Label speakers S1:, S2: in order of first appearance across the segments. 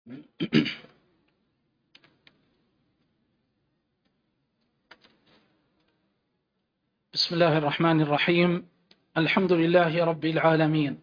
S1: بسم الله الرحمن الرحيم. الحمد لله رب العالمين،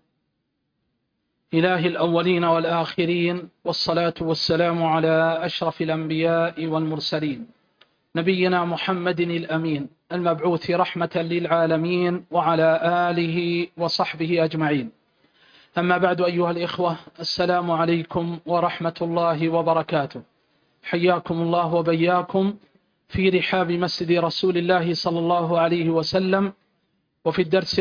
S1: إله الأولين والآخرين، والصلاة والسلام على أشرف الأنبياء والمرسلين، نبينا محمد الأمين المبعوث رحمة للعالمين، وعلى آله وصحبه أجمعين. أما بعد، أيها الإخوة، السلام عليكم ورحمة الله وبركاته. حياكم الله وبياكم في رحاب مسجد رسول الله صلى الله عليه وسلم، وفي الدرس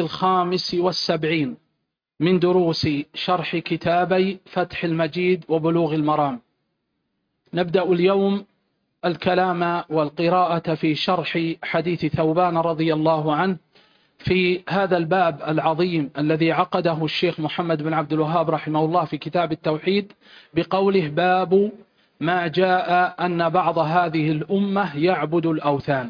S1: 75 من دروس شرح كتابي فتح المجيد وبلوغ المرام. نبدأ اليوم الكلام والقراءة في شرح حديث ثوبان رضي الله عنه في هذا الباب العظيم الذي عقده الشيخ محمد بن عبد الوهاب رحمه الله في كتاب التوحيد بقوله: باب ما جاء أن بعض هذه الأمة يعبد الأوثان.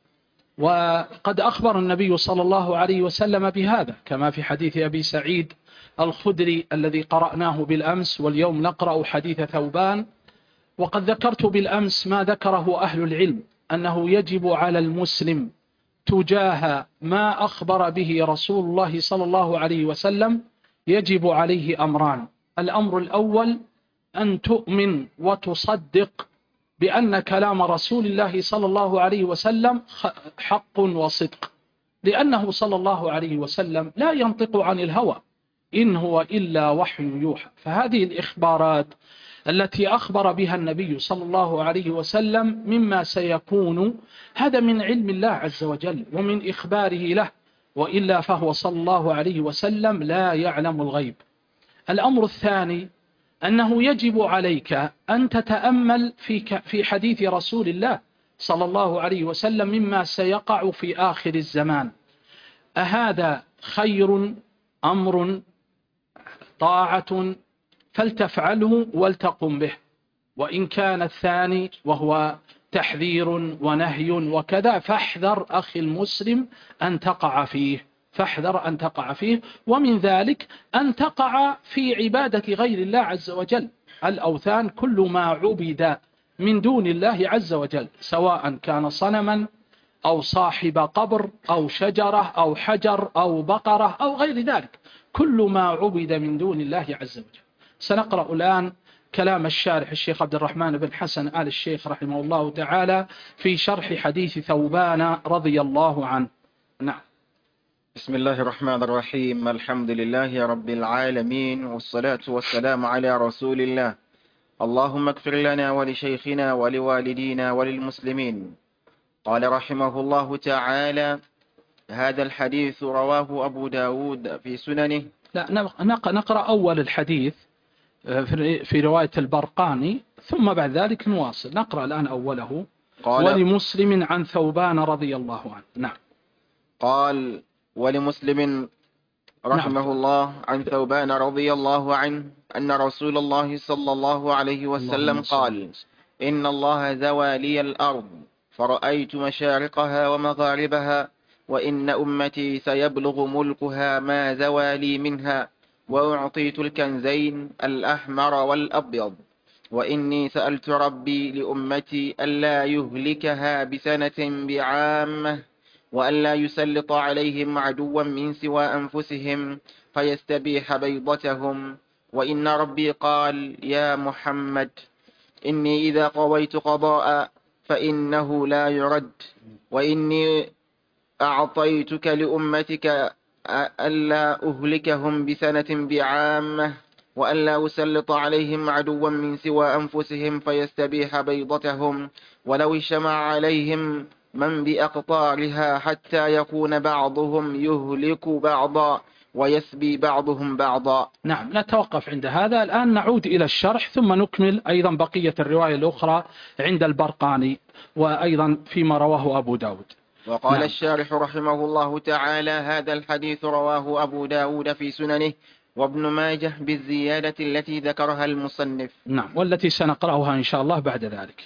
S1: وقد أخبر النبي صلى الله عليه وسلم بهذا، كما في حديث أبي سعيد الخدري الذي قرأناه بالأمس، واليوم نقرأ حديث ثوبان. وقد ذكرت بالأمس ما ذكره أهل العلم، أنه يجب على المسلم تجاه ما أخبر به رسول الله صلى الله عليه وسلم يجب عليه أمران. الأمر الأول أن تؤمن وتصدق بأن كلام رسول الله صلى الله عليه وسلم حق وصدق، لأنه صلى الله عليه وسلم لا ينطق عن الهوى، إن هو إلا وحي يوحى. فهذه الإخبارات التي أخبر بها النبي صلى الله عليه وسلم مما سيكون، هذا من علم الله عز وجل ومن إخباره له، وإلا فهو صلى الله عليه وسلم لا يعلم الغيب. الأمر الثاني أنه يجب عليك أن تتأمل في حديث رسول الله صلى الله عليه وسلم مما سيقع في آخر الزمان. أهذا خير أمر طاعة فلتفعله ولتقم به، وإن كان الثاني وهو تحذير ونهي وكذا فاحذر أخي المسلم أن تقع فيه، فاحذر أن تقع فيه. ومن ذلك أن تقع في عبادة غير الله عز وجل. الأوثان كل ما عبد من دون الله عز وجل، سواء كان صنما أو صاحب قبر أو شجرة أو حجر أو بقرة أو غير ذلك، كل ما عبد من دون الله عز وجل. سنقرأ الآن كلام الشارح الشيخ عبد الرحمن بن حسن آل الشيخ رحمه الله تعالى في شرح حديث ثوبان رضي الله عنه. نعم.
S2: بسم الله الرحمن الرحيم. الحمد لله رب العالمين، والصلاة والسلام على رسول الله. اللهم اغفر لنا ولشيخنا ولوالدينا وللمسلمين. قال رحمه الله تعالى: هذا الحديث رواه أبو داود في سننه.
S1: لا، نقرأ أول الحديث في رواية البرقاني، ثم بعد ذلك نواصل. نقرأ الآن أوله: ولمسلم عن ثوبان رضي الله عنه. نعم.
S2: قال: ولمسلم رحمه الله عن ثوبان رضي الله عنه أن رسول الله صلى الله عليه وسلم قال: إن الله زوى لي الأرض فرأيت مشارقها ومغاربها، وإن أمتي سيبلغ ملكها ما زوى لي منها، وأعطيت الكنزين الأحمر والأبيض، وإني سألت ربي لأمتي ألا يهلكها بسنة بعامة، وألا يسلط عليهم عدوا من سوى أنفسهم فيستبيح بيضتهم. وإن ربي قال: يا محمد، إني إذا قضيت قضاء فإنه لا يرد، وإني أعطيتك لأمتك ألا أهلكهم بسنة بعامة، وألا أسلط عليهم عدوا من سوى أنفسهم فيستبيح بيضتهم، ولو اجتمع عليهم من بأقطارها حتى يكون بعضهم يهلك بعضا ويسبي بعضهم بعضا.
S1: نعم، نتوقف عند هذا. الآن نعود إلى الشرح، ثم نكمل أيضا بقية الرواية الأخرى عند البرقاني، وأيضا فيما رواه أبو داود.
S2: وقال نعم. الشارح رحمه الله تعالى: هذا الحديث رواه أبو داود في سننه، وابن ماجه بالزيادة التي ذكرها المصنف.
S1: نعم، والتي سنقرأها إن شاء الله بعد ذلك.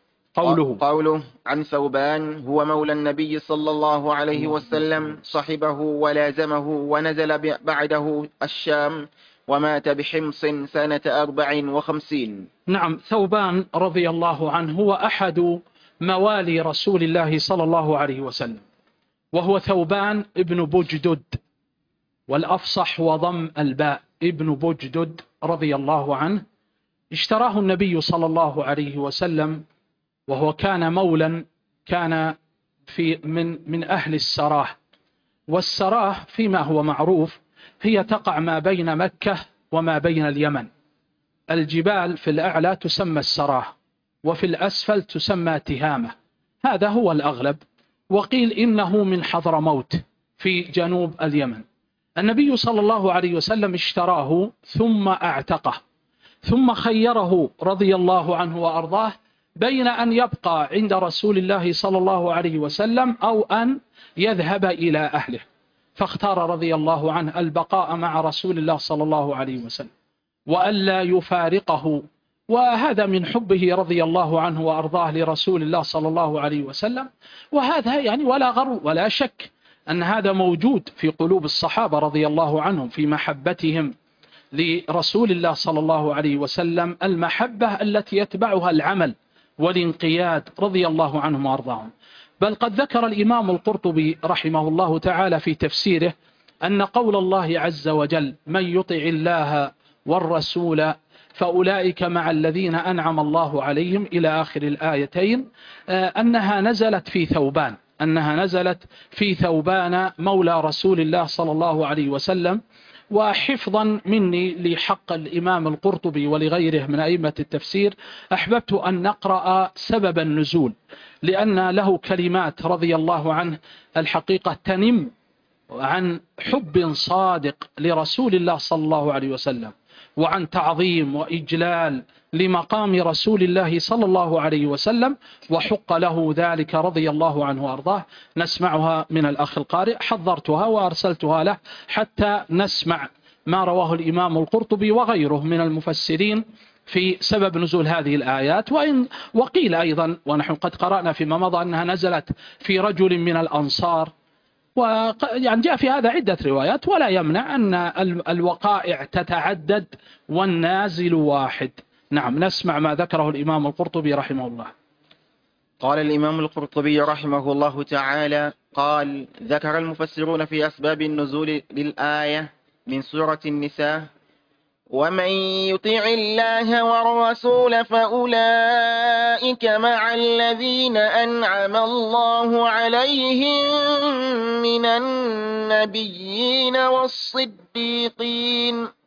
S2: قوله عن ثوبان: هو مولى النبي صلى الله عليه وسلم، صحبه ولازمه ونزل بعده الشام، ومات بحمص سنة 54.
S1: نعم، ثوبان رضي الله عنه هو أحد موالي رسول الله صلى الله عليه وسلم، وهو ثوبان ابن بجدد، والأفصح وضم الباء، ابن بجدد رضي الله عنه. اشتراه النبي صلى الله عليه وسلم، وهو كان مولا، كان من أهل السراه. والسراه فيما هو معروف هي تقع ما بين مكة وما بين اليمن. الجبال في الأعلى تسمى السراه، وفي الأسفل تسمى تهامة، هذا هو الأغلب. وقيل إنه من حضرموت في جنوب اليمن. النبي صلى الله عليه وسلم اشتراه ثم اعتقه، ثم خيره رضي الله عنه وأرضاه بين أن يبقى عند رسول الله صلى الله عليه وسلم أو أن يذهب إلى أهله، فاختار رضي الله عنه البقاء مع رسول الله صلى الله عليه وسلم وألا يفارقه. وهذا من حبه رضي الله عنه وأرضاه لرسول الله صلى الله عليه وسلم. وهذا يعني ولا غرو ولا شك أن هذا موجود في قلوب الصحابة رضي الله عنهم في محبتهم لرسول الله صلى الله عليه وسلم، المحبة التي يتبعها العمل والانقياد رضي الله عنهم وأرضاهم. بل قد ذكر الإمام القرطبي رحمه الله تعالى في تفسيره أن قول الله عز وجل: من يطع الله والرسول فأولئك مع الذين أنعم الله عليهم إلى آخر الآيتين، أنها نزلت في ثوبان مولى رسول الله صلى الله عليه وسلم. وحفظا مني لحق الإمام القرطبي ولغيره من أئمة التفسير، أحببت أن نقرأ سبب النزول، لأن له كلمات رضي الله عنه الحقيقة تنم عن حب صادق لرسول الله صلى الله عليه وسلم، وعن تعظيم وإجلال لمقام رسول الله صلى الله عليه وسلم، وحق له ذلك رضي الله عنه وأرضاه. نسمعها من الأخ القارئ، حضرتها وأرسلتها له حتى نسمع ما رواه الإمام القرطبي وغيره من المفسرين في سبب نزول هذه الآيات. وقيل أيضا، ونحن قد قرأنا فيما مضى، أنها نزلت في رجل من الأنصار، ويعني جاء في هذا عدة روايات، ولا يمنع أن الوقائع تتعدد والنازل واحد. نعم، نسمع ما ذكره الإمام القرطبي رحمه الله.
S2: قال الإمام القرطبي رحمه الله تعالى: قال: ذكر المفسرون في أسباب النزول للآية من سورة النساء: ومن يطع الله والرسول فأولئك مع الذين أنعم الله عليهم من النبيين والصديقين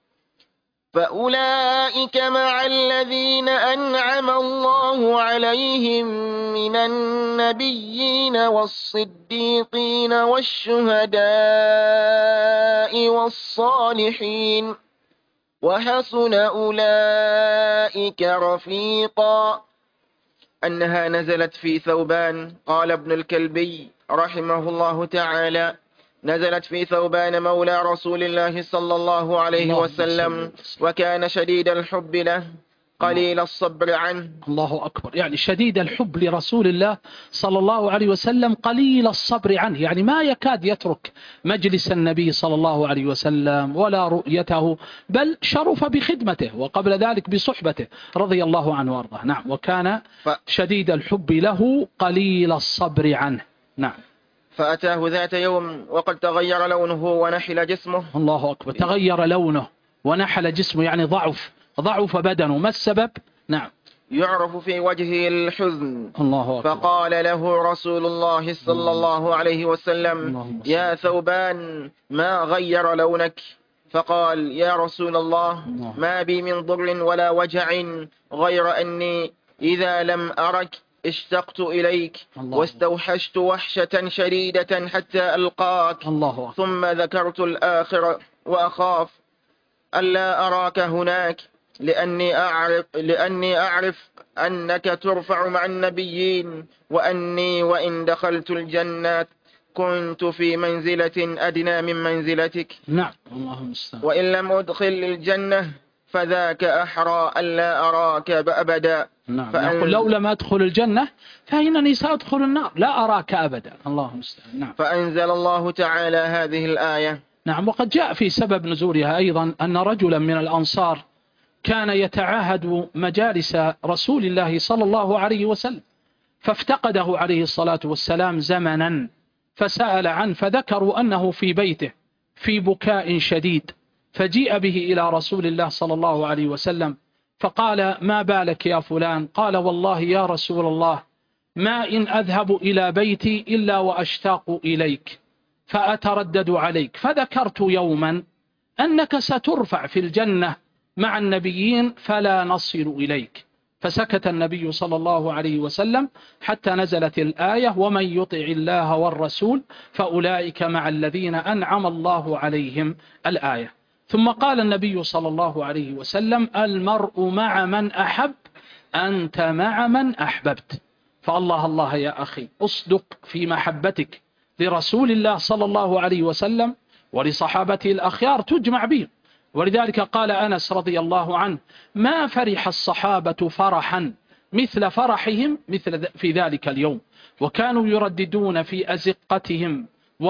S2: والشهداء والصالحين، وحسن أولئك رفيقا. أنها نزلت في ثوبان. قال ابن الكلبي رحمه الله تعالى: نزلت في ثوبان مولى رسول الله صلى الله عليه وسلم، وكان شديد الحب له قليل الصبر عنه.
S1: الله أكبر، يعني شديد الحب لرسول الله صلى الله عليه وسلم قليل الصبر عنه، يعني ما يكاد يترك مجلس النبي صلى الله عليه وسلم ولا رؤيته، بل شرف بخدمته وقبل ذلك بصحبته رضي الله عنه وارضاه. نعم، وكان شديد الحب له قليل الصبر عنه. نعم.
S2: فأتاه ذات يوم وقد تغير لونه ونحل جسمه.
S1: الله أكبر، تغير لونه ونحل جسمه، يعني ضعف بدنه. ما السبب؟ نعم.
S2: يعرف في وجهه الحزن.
S1: الله أكبر.
S2: فقال له رسول الله صلى الله عليه وسلم: يا ثوبان، ما غير لونك؟ فقال: يا رسول الله، ما بي من ضر ولا وجع، غير أني إذا لم أرك اشتقت إليك واستوحشت وحشة شديدة حتى ألقاك. ثم ذكرت الآخرة وأخاف ألا أراك هناك، لأني أعرف أنك ترفع مع النبيين، وأني وإن دخلت الجنة كنت في منزلة أدنى من منزلتك.
S1: نعم، اللهم استعان.
S2: وإن لم أدخل الجنة فذاك أحرى ألا أراك أبدا.
S1: نعم، يقول: لو لم أدخل الجنة فإنني سأدخل النار، لا أراك أبدا. اللهم استعان. نعم.
S2: فأنزل الله تعالى هذه الآية:
S1: نعم. وقد جاء في سبب نزولها أيضا أن رجلا من الأنصار كان يتعاهد مجالس رسول الله صلى الله عليه وسلم، فافتقده عليه الصلاة والسلام زمنا، فسأل عنه، فذكروا أنه في بيته في بكاء شديد، فجيء به إلى رسول الله صلى الله عليه وسلم، فقال: ما بالك يا فلان؟ قال: والله يا رسول الله ما إن أذهب إلى بيتي إلا وأشتاق إليك فأتردد عليك، فذكرت يوما أنك سترفع في الجنة مع النبيين فلا نصل إليك، فسكت النبي صلى الله عليه وسلم حتى نزلت الآية: ومن يطع الله والرسول فأولئك مع الذين أنعم الله عليهم، الآية. ثم قال النبي صلى الله عليه وسلم: المرء مع من أحب، أنت مع من أحببت. فالله الله يا أخي، أصدق في محبتك لرسول الله صلى الله عليه وسلم ولصحابته الأخيار تجمع بهم. ولذلك قال أنس رضي الله عنه: ما فرح الصحابة فرحا مثل فرحهم مثل في ذلك اليوم، وكانوا يرددون في أزقتهم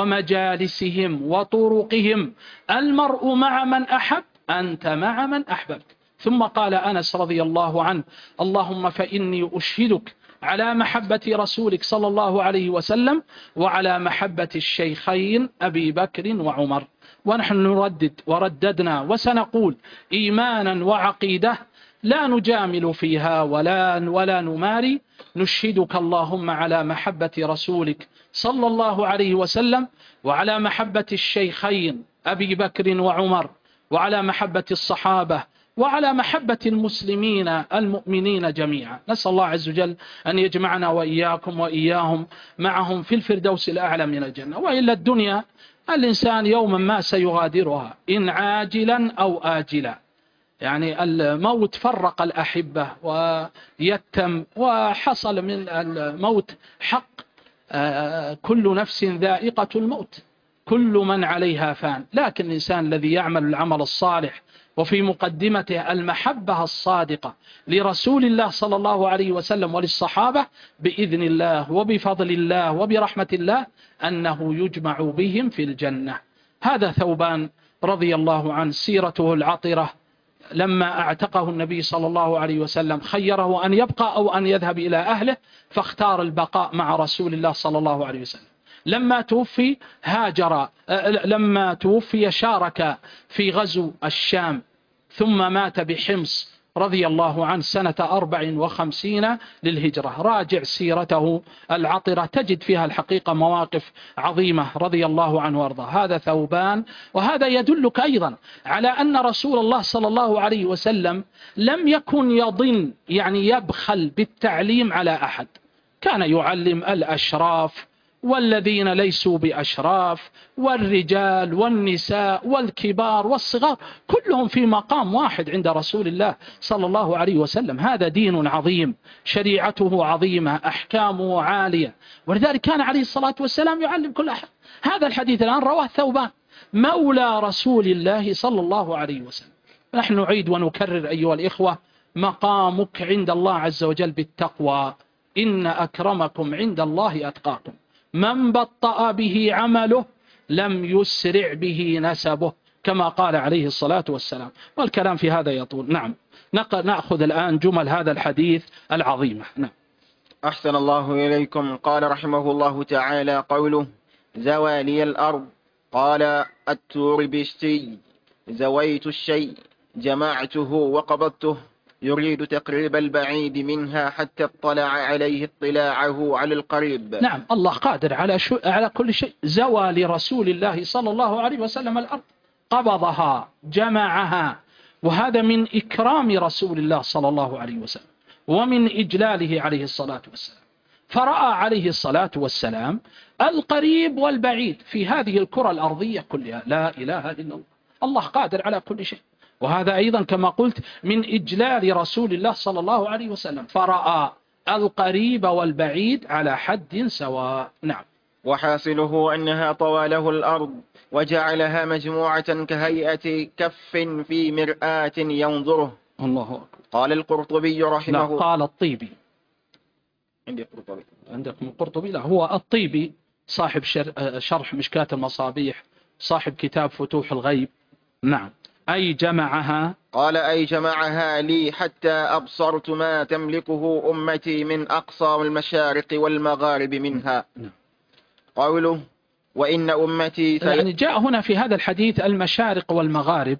S1: ومجالسهم وطرقهم: المرء مع من أحب، أنت مع من أحببت. ثم قال أنس رضي الله عنه: اللهم فإني أشهدك على محبة رسولك صلى الله عليه وسلم وعلى محبة الشيخين أبي بكر وعمر. ونحن نردد ورددنا وسنقول إيمانا وعقيدة لا نجامل فيها ولا نماري، نشهدك اللهم على محبة رسولك صلى الله عليه وسلم وعلى محبة الشيخين أبي بكر وعمر وعلى محبة الصحابة وعلى محبة المسلمين المؤمنين جميعا. نسأل الله عز وجل أن يجمعنا وإياكم وإياهم معهم في الفردوس الأعلى من الجنة. وإلا الدنيا الإنسان يوما ما سيغادرها، إن عاجلا أو آجلا. يعني الموت فرق الأحبة ويتم، وحصل من الموت حق. كل نفس ذائقة الموت، كل من عليها فان. لكن الإنسان الذي يعمل العمل الصالح وفي مقدمته المحبة الصادقة لرسول الله صلى الله عليه وسلم وللصحابة، بإذن الله وبفضل الله وبرحمة الله أنه يجمع بهم في الجنة. هذا ثوبان رضي الله عنه، سيرته العطرة، لما اعتقه النبي صلى الله عليه وسلم خيره أن يبقى أو أن يذهب إلى أهله، فاختار البقاء مع رسول الله صلى الله عليه وسلم. لما توفي هاجر، لما توفي شارك في غزو الشام، ثم مات بحمص رضي الله عنه سنة 54 للهجرة. راجع سيرته العطرة تجد فيها الحقيقة مواقف عظيمة رضي الله عنه وارضاه. هذا ثوبان. وهذا يدلك أيضا على أن رسول الله صلى الله عليه وسلم لم يكن يضن، يعني يبخل بالتعليم على أحد. كان يعلم الأشراف والذين ليسوا بأشراف، والرجال والنساء والكبار والصغار، كلهم في مقام واحد عند رسول الله صلى الله عليه وسلم. هذا دين عظيم، شريعته عظيمة، أحكامه عالية، ولذلك كان عليه الصلاة والسلام يعلم كل أحد. هذا الحديث الآن رواه ثوبان مولى رسول الله صلى الله عليه وسلم. نحن نعيد ونكرر أيها الإخوة: مقامك عند الله عز وجل بالتقوى، إن أكرمكم عند الله أتقاكم. من بطأ به عمله لم يسرع به نسبه، كما قال عليه الصلاة والسلام. والكلام في هذا يطول. نعم، نأخذ الآن جمل هذا الحديث العظيمة. نعم.
S2: أحسن الله إليكم. قال رحمه الله تعالى: قوله زوالي الأرض، قال التور بالشيء، زويت الشيء جمعته وقبضته، يريد تقريب البعيد منها حتى اطلع عليه اطلاعه على القريب.
S1: نعم، الله قادر على كل شيء. زوى لرسول الله صلى الله عليه وسلم الأرض، قبضها، جمعها، وهذا من إكرام رسول الله صلى الله عليه وسلم ومن إجلاله عليه الصلاة والسلام. فرأى عليه الصلاة والسلام القريب والبعيد في هذه الكرة الأرضية كلها. لا إله إلا الله، الله قادر على كل شيء. وهذا أيضا كما قلت من إجلال رسول الله صلى الله عليه وسلم، فرأى القريب والبعيد على حد سواء. نعم.
S2: وحاصله أنها طواله الأرض وجعلها مجموعة كهيئة كف في مرآة ينظره.
S1: الله أكبر.
S2: قال القرطبي رحمه الله.
S1: لا، قال الطيبي.
S2: عندي قرطبي.
S1: عندكم القرطبي؟ لا، هو الطيبي صاحب شرح مشكاة المصابيح صاحب كتاب فتوح الغيب. نعم. أي جمعها.
S2: قال أي جمعها لي حتى أبصرت ما تملكه أمتي من أقصى المشارق والمغارب منها. قوله وإن أمتي
S1: يعني جاء هنا في هذا الحديث المشارق والمغارب،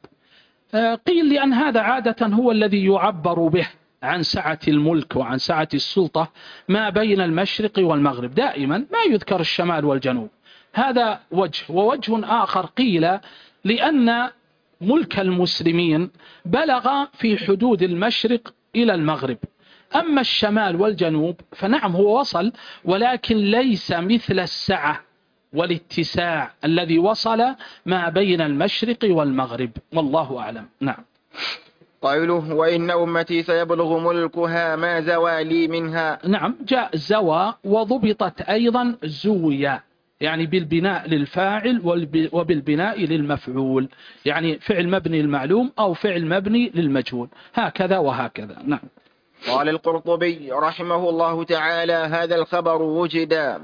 S1: قيل لأن هذا عادة هو الذي يعبر به عن سعة الملك وعن سعة السلطة ما بين المشرق والمغرب، دائما ما يذكر الشمال والجنوب. هذا وجه. ووجه آخر قيل لأن ملك المسلمين بلغ في حدود المشرق إلى المغرب، أما الشمال والجنوب فنعم هو وصل، ولكن ليس مثل السعة والاتساع الذي وصل ما بين المشرق والمغرب، والله أعلم. نعم.
S2: قوله وإن أمتي سيبلغ ملكها ما زوى لي منها.
S1: نعم، جاء زوى وضبطت أيضا زويا، يعني بالبناء للفاعل وبالبناء للمفعول، يعني فعل مبني المعلوم أو فعل مبني للمجهول، هكذا وهكذا. نعم.
S2: قال القرطبي رحمه الله تعالى هذا الخبر وجد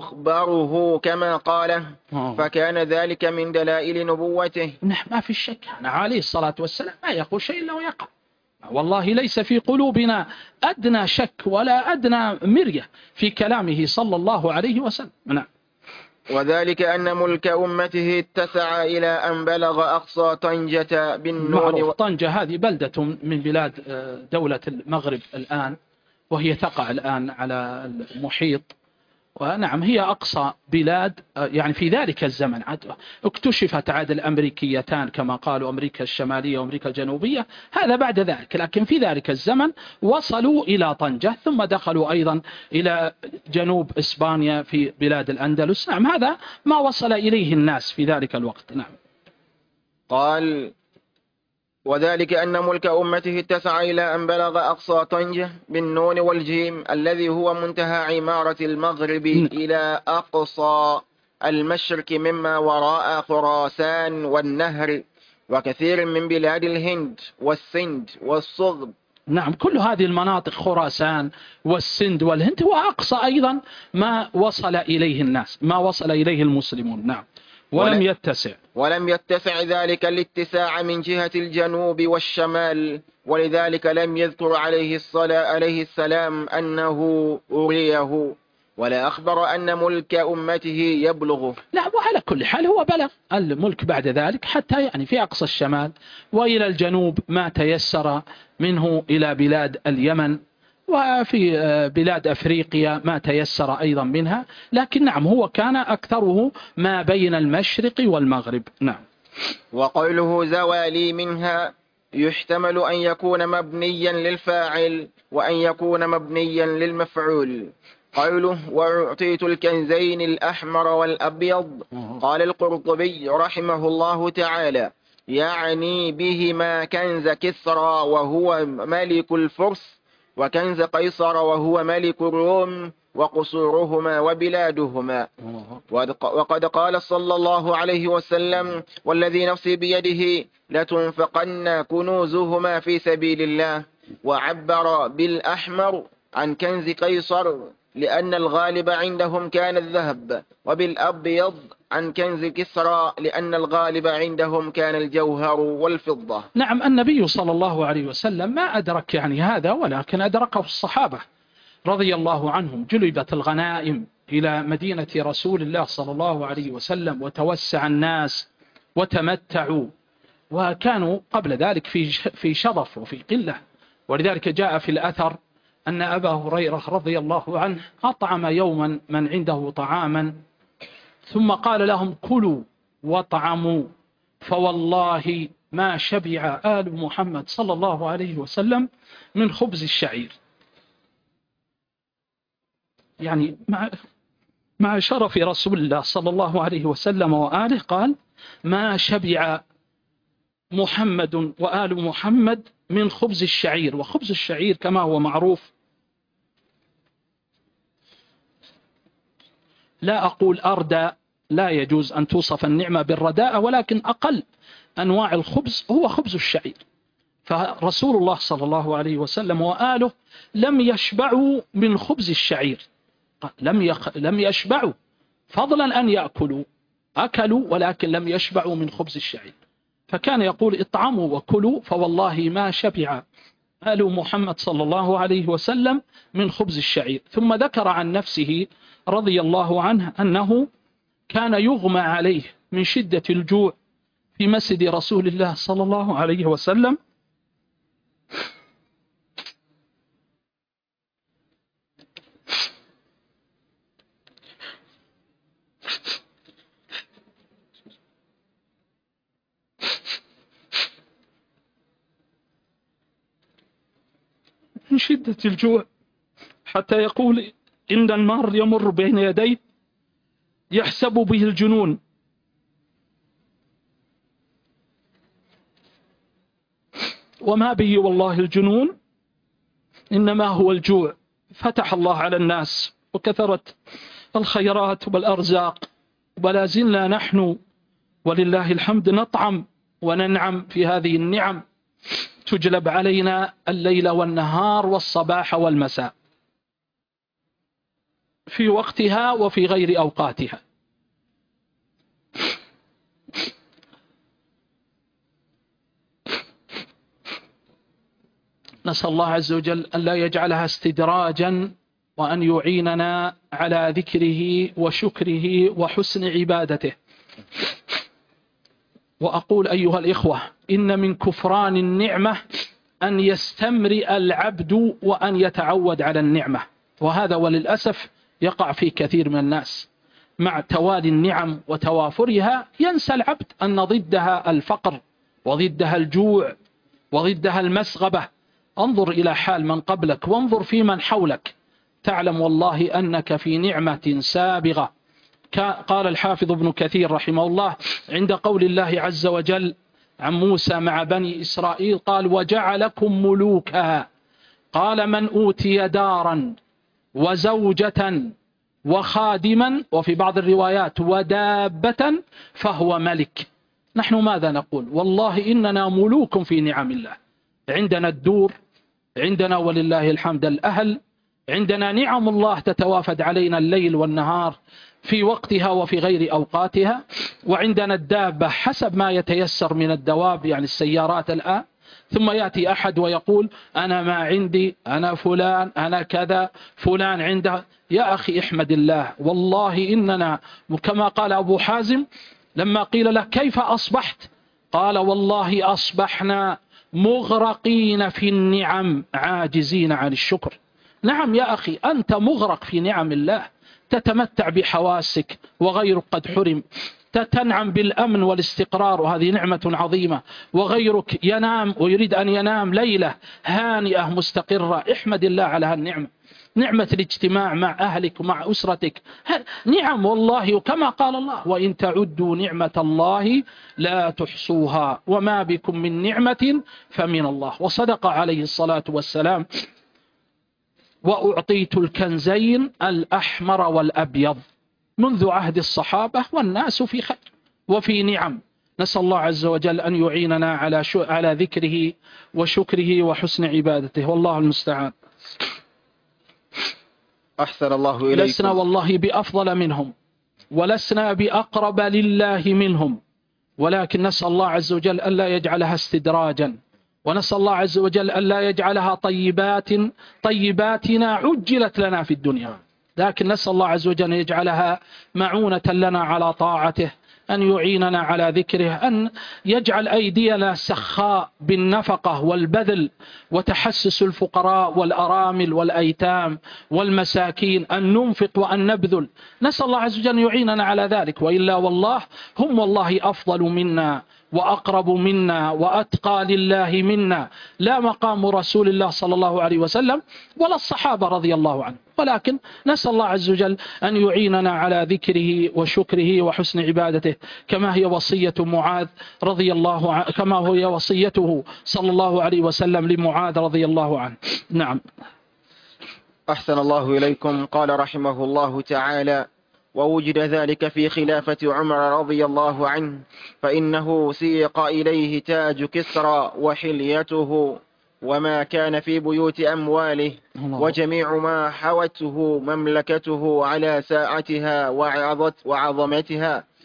S2: مخبره كما قاله فكان ذلك من دلائل نبوته.
S1: نعم، ما في شك أن عليه الصلاة والسلام ما يقول شيء إلا ويقع، والله ليس في قلوبنا أدنى شك ولا أدنى مرية في كلامه صلى الله عليه وسلم. نعم.
S2: وذلك أن ملك أمته اتسع إلى أن بلغ أقصى طنجة بالنون.
S1: طنجة هذه بلدة من بلاد دولة المغرب الآن، وهي تقع الآن على المحيط، ونعم هي أقصى بلاد يعني في ذلك الزمن. اكتشفت عاد الأمريكيتان كما قالوا، أمريكا الشمالية وأمريكا الجنوبية، هذا بعد ذلك، لكن في ذلك الزمن وصلوا إلى طنجة، ثم دخلوا أيضا إلى جنوب إسبانيا في بلاد الأندلس. نعم، هذا ما وصل إليه الناس في ذلك الوقت. نعم.
S2: قال وذلك أن ملك أمته اتسع إلى أن بلغ أقصى طنجة بالنون والجيم الذي هو منتهى عمارة المغرب إلى أقصى المشرق مما وراء خراسان والنهر وكثير من بلاد الهند والسند والصغب.
S1: نعم، كل هذه المناطق خراسان والسند والهند هو أقصى أيضا ما وصل إليه الناس، ما وصل إليه المسلمون. نعم. ولم يتسع
S2: ذلك الاتساع من جهة الجنوب والشمال، ولذلك لم يذكر عليه السلام أنه أريه ولا أخبر أن ملك أمته يبلغه.
S1: لا، وعلى كل حال هو بلغ الملك بعد ذلك حتى يعني في أقصى الشمال، وإلى الجنوب ما تيسر منه إلى بلاد اليمن، وفي بلاد أفريقيا ما تيسر أيضا منها، لكن نعم هو كان أكثره ما بين المشرق والمغرب. نعم.
S2: وقوله زوالي منها يحتمل أن يكون مبنيا للفاعل وأن يكون مبنيا للمفعول. قوله وأعطيت الكنزين الأحمر والأبيض. قال القرطبي رحمه الله تعالى يعني بهما كنز كسرى وهو ملك الفرس، وكنز قيصر وهو ملك الروم وقصورهما وبلادهما. وقد قال صلى الله عليه وسلم والذي نفسي بيده لتنفقن كنوزهما في سبيل الله. وعبر بالأحمر عن كنز قيصر لأن الغالب عندهم كان الذهب، وبالأبيض عن كنز كسرى لأن الغالب عندهم كان الجوهر والفضة.
S1: نعم، النبي صلى الله عليه وسلم ما أدرك يعني هذا، ولكن أدركه الصحابة رضي الله عنهم. جلبت الغنائم إلى مدينة رسول الله صلى الله عليه وسلم، وتوسع الناس وتمتعوا، وكانوا قبل ذلك في شرف وفي قلة. ولذلك جاء في الأثر أن أبا هريرة رضي الله عنه أطعم يوما من عنده طعاما، ثم قال لهم كلوا واطعموا، فوالله ما شبع آل محمد صلى الله عليه وسلم من خبز الشعير. يعني مع شرف رسول الله صلى الله عليه وسلم وآله، قال ما شبع محمد وآل محمد من خبز الشعير. وخبز الشعير كما هو معروف، لا أقول أردى، لا يجوز أن توصف النعمة بالرداء، ولكن أقل أنواع الخبز هو خبز الشعير. فرسول الله صلى الله عليه وسلم وآله لم يشبعوا من خبز الشعير، لم يشبعوا، فضلا أن يأكلوا أكلوا ولكن لم يشبعوا من خبز الشعير، فكان يقول اطعموا وكلوا فوالله ما شبع آل محمد صلى الله عليه وسلم من خبز الشعير. ثم ذكر عن نفسه رضي الله عنه أنه كان يغمى عليه من شدة الجوع في مسجد رسول الله صلى الله عليه وسلم، من شدة الجوع، حتى يقول إن المار يمر بين يديه يحسب به الجنون، وما به والله الجنون إنما هو الجوع. فتح الله على الناس وكثرت الخيرات والأرزاق، ولا زلنا نحن ولله الحمد نطعم وننعم في هذه النعم، تجلب علينا الليل والنهار والصباح والمساء في وقتها وفي غير أوقاتها. نسأل الله عز وجل أن لا يجعلها استدراجا، وأن يعيننا على ذكره وشكره وحسن عبادته. وأقول أيها الإخوة، إن من كفران النعمة أن يستمرئ العبد وأن يتعود على النعمة، وهذا وللأسف يقع في كثير من الناس. مع توالي النعم وتوافرها ينسى العبد أن ضدها الفقر وضدها الجوع وضدها المسغبة. انظر إلى حال من قبلك وانظر في من حولك، تعلم والله أنك في نعمة سابغة. قال الحافظ ابن كثير رحمه الله عند قول الله عز وجل عن موسى مع بني إسرائيل، قال وجعلكم ملوكا، قال من أوتي دارا وزوجة وخادما، وفي بعض الروايات ودابة فهو ملك. نحن ماذا نقول؟ والله إننا ملوك في نعم الله. عندنا الدور، عندنا ولله الحمد الأهل، عندنا نعم الله تتوافد علينا الليل والنهار في وقتها وفي غير أوقاتها، وعندنا الدابة حسب ما يتيسر من الدواب، يعني السيارات الآن. ثم يأتي أحد ويقول أنا ما عندي، أنا فلان، أنا كذا، فلان عنده. يا أخي احمد الله، والله إننا كما قال أبو حازم لما قيل له كيف أصبحت، قال والله أصبحنا مغرقين في النعم عاجزين عن الشكر. نعم يا أخي، أنت مغرق في نعم الله، تتمتع بحواسك وغيرك قد حرم، تنعم بالأمن والاستقرار وهذه نعمة عظيمة، وغيرك ينام ويريد أن ينام ليلة هانئة مستقرة. احمد الله على هالنعمة، نعمة الاجتماع مع أهلك ومع أسرتك، نعم والله. وكما قال الله وإن تعدوا نعمة الله لا تحصوها وما بكم من نعمة فمن الله. وصدق عليه الصلاة والسلام وأعطيت الكنزين الأحمر والأبيض منذ عهد الصحابة والناس في خير وفي نعم. نسأل الله عز وجل أن يعيننا على ذكره وشكره وحسن عبادته، والله المستعان.
S2: أحسن الله إليكم.
S1: لسنا والله بأفضل منهم ولسنا بأقرب لله منهم، ولكن نسأل الله عز وجل أن لا يجعلها استدراجا، ونسأل الله عز وجل أن لا يجعلها طيباتنا عجلت لنا في الدنيا، لكن نسأل الله عز وجل أن يجعلها معونة لنا على طاعته، أن يعيننا على ذكره، أن يجعل أيدينا سخاء بالنفقة والبذل وتحسس الفقراء والأرامل والأيتام والمساكين، أن ننفق وأن نبذل. نسأل الله عز وجل أن يعيننا على ذلك، وإلا والله هم والله أفضل منا وأقرب منا وأتقى لله منا، لا مقام رسول الله صلى الله عليه وسلم ولا الصحابة رضي الله عنهم. ولكن نسأل الله عز وجل أن يعيننا على ذكره وشكره وحسن عبادته، كما هي وصية معاذ رضي الله عنه، كما هي وصيته صلى الله عليه وسلم لمعاذ رضي الله عنه. نعم.
S2: أحسن الله إليكم. قال رحمه الله تعالى ووجد ذلك في خلافة عمر رضي الله عنه، فإنه سيق إليه تاج كسرى وحليته وما كان في بيوت أمواله وجميع ما حوته مملكته على ساعتها وعظمتها،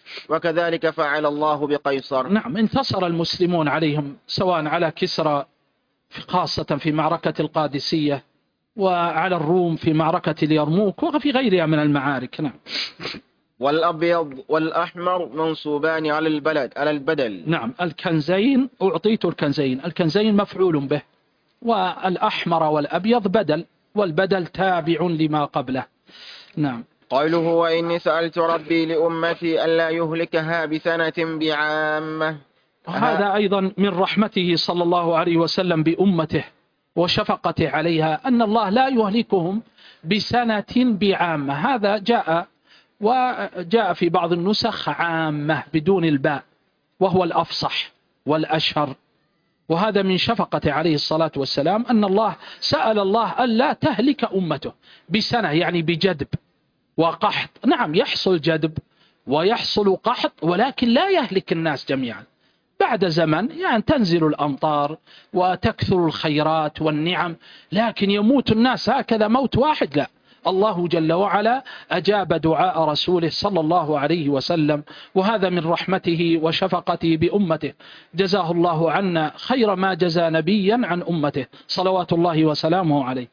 S2: وكذلك فعل الله بقيصر.
S1: نعم، انتصر المسلمون عليهم سواء على كسرى خاصة في معركة القادسية، وعلى الروم في معركة اليرموك، وفي غيرها من المعارك. نعم.
S2: والأبيض والأحمر منصوبان على البدل.
S1: نعم، الكنزين أعطيت الكنزين، الكنزين مفعول به، والأحمر والأبيض بدل، والبدل تابع لما قبله. نعم.
S2: قوله وإني سألت ربي لأمتي ألا يهلكها بسنة بعامة.
S1: هذا أيضا من رحمته صلى الله عليه وسلم بأمته وشفقته عليها، أن الله لا يهلكهم بسنة بعامة. هذا وجاء في بعض النسخ عامة بدون الباء، وهو الأفصح والأشهر. وهذا من شفقة عليه الصلاة والسلام، أن الله سأل الله ألا تهلك أمته بسنة، يعني بجدب وقحط. نعم، يحصل جدب ويحصل قحط، ولكن لا يهلك الناس جميعا. بعد زمن يعني تنزل الأمطار وتكثر الخيرات والنعم، لكن يموت الناس هكذا موت واحد لا. الله جل وعلا أجاب دعاء رسوله صلى الله عليه وسلم، وهذا من رحمته وشفقته بأمته. جزاه الله عنا خير ما جزى نبيا عن أمته صلوات الله وسلامه عليه.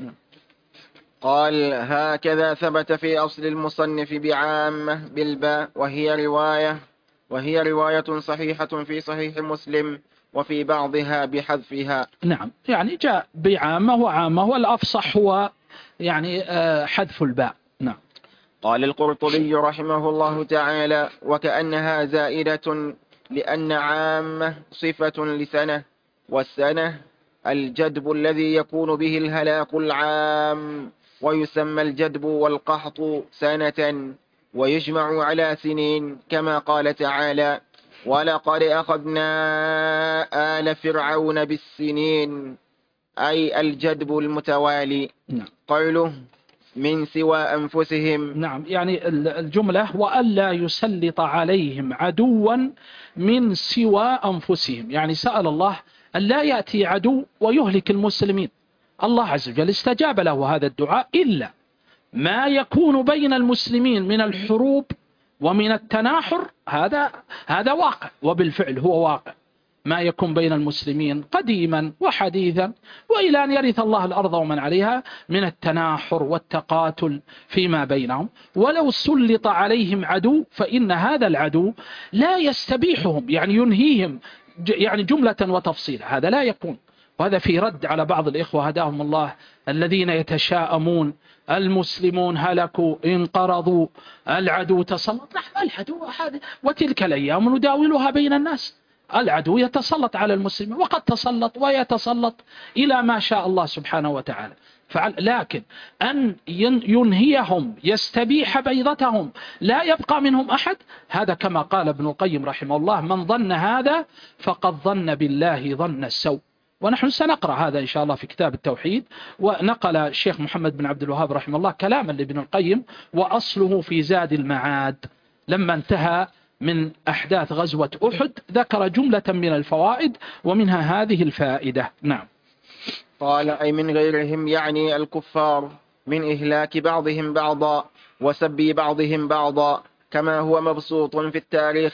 S2: قال هكذا ثبت في أصل المصنف بعامة بالباء، وهي رواية صحيحة في صحيح مسلم، وفي بعضها بحذفها.
S1: نعم، يعني جاء بعامة وعامة، والأفصح هو يعني حذف الباء. نعم.
S2: قال القرطبي رحمه الله تعالى وكأنها زائدة، لأن عامة صفة لسنة، والسنة الجدب الذي يكون به الهلاك العام، ويسمى الجدب والقحط سنة، ويجمع على سنين، كما قال تعالى ولقد أخذنا آل فرعون بالسنين، أي الجدب المتوالي.
S1: نعم.
S2: قوله من سوى أنفسهم.
S1: نعم، يعني الجملة وألا يسلط عليهم عدوا من سوى أنفسهم، يعني سأل الله أن لا يأتي عدو ويهلك المسلمين. الله عز وجل استجاب له هذا الدعاء، إلا ما يكون بين المسلمين من الحروب ومن التناحر، هذا واقع، وبالفعل هو واقع. ما يكون بين المسلمين قديما وحديثا وإلى أن يرث الله الأرض ومن عليها من التناحر والتقاتل فيما بينهم. ولو سلط عليهم عدو فإن هذا العدو لا يستبيحهم، يعني ينهيهم يعني جملة وتفصيلا، هذا لا يكون. وهذا في رد على بعض الإخوة هداهم الله الذين يتشاءمون المسلمون هلكوا انقرضوا العدو تسلط. نحن العدو هذا، وتلك الأيام نداولها بين الناس. العدو يتسلط على المسلمين، وقد تسلط ويتسلط إلى ما شاء الله سبحانه وتعالى. لكن أن ينهيهم يستبيح بيضتهم لا يبقى منهم أحد، هذا كما قال ابن القيم رحمه الله من ظن هذا فقد ظن بالله ظن السوء. ونحن سنقرأ هذا إن شاء الله في كتاب التوحيد. ونقل الشيخ محمد بن عبد الوهاب رحمه الله كلاما لابن القيم، وأصله في زاد المعاد، لما انتهى من أحداث غزوة أحد ذكر جملة من الفوائد، ومنها هذه الفائدة. نعم.
S2: قال أي من غيرهم، يعني الكفار، من إهلاك بعضهم بعضا وسبي بعضهم بعضا، كما هو مبسوط في التاريخ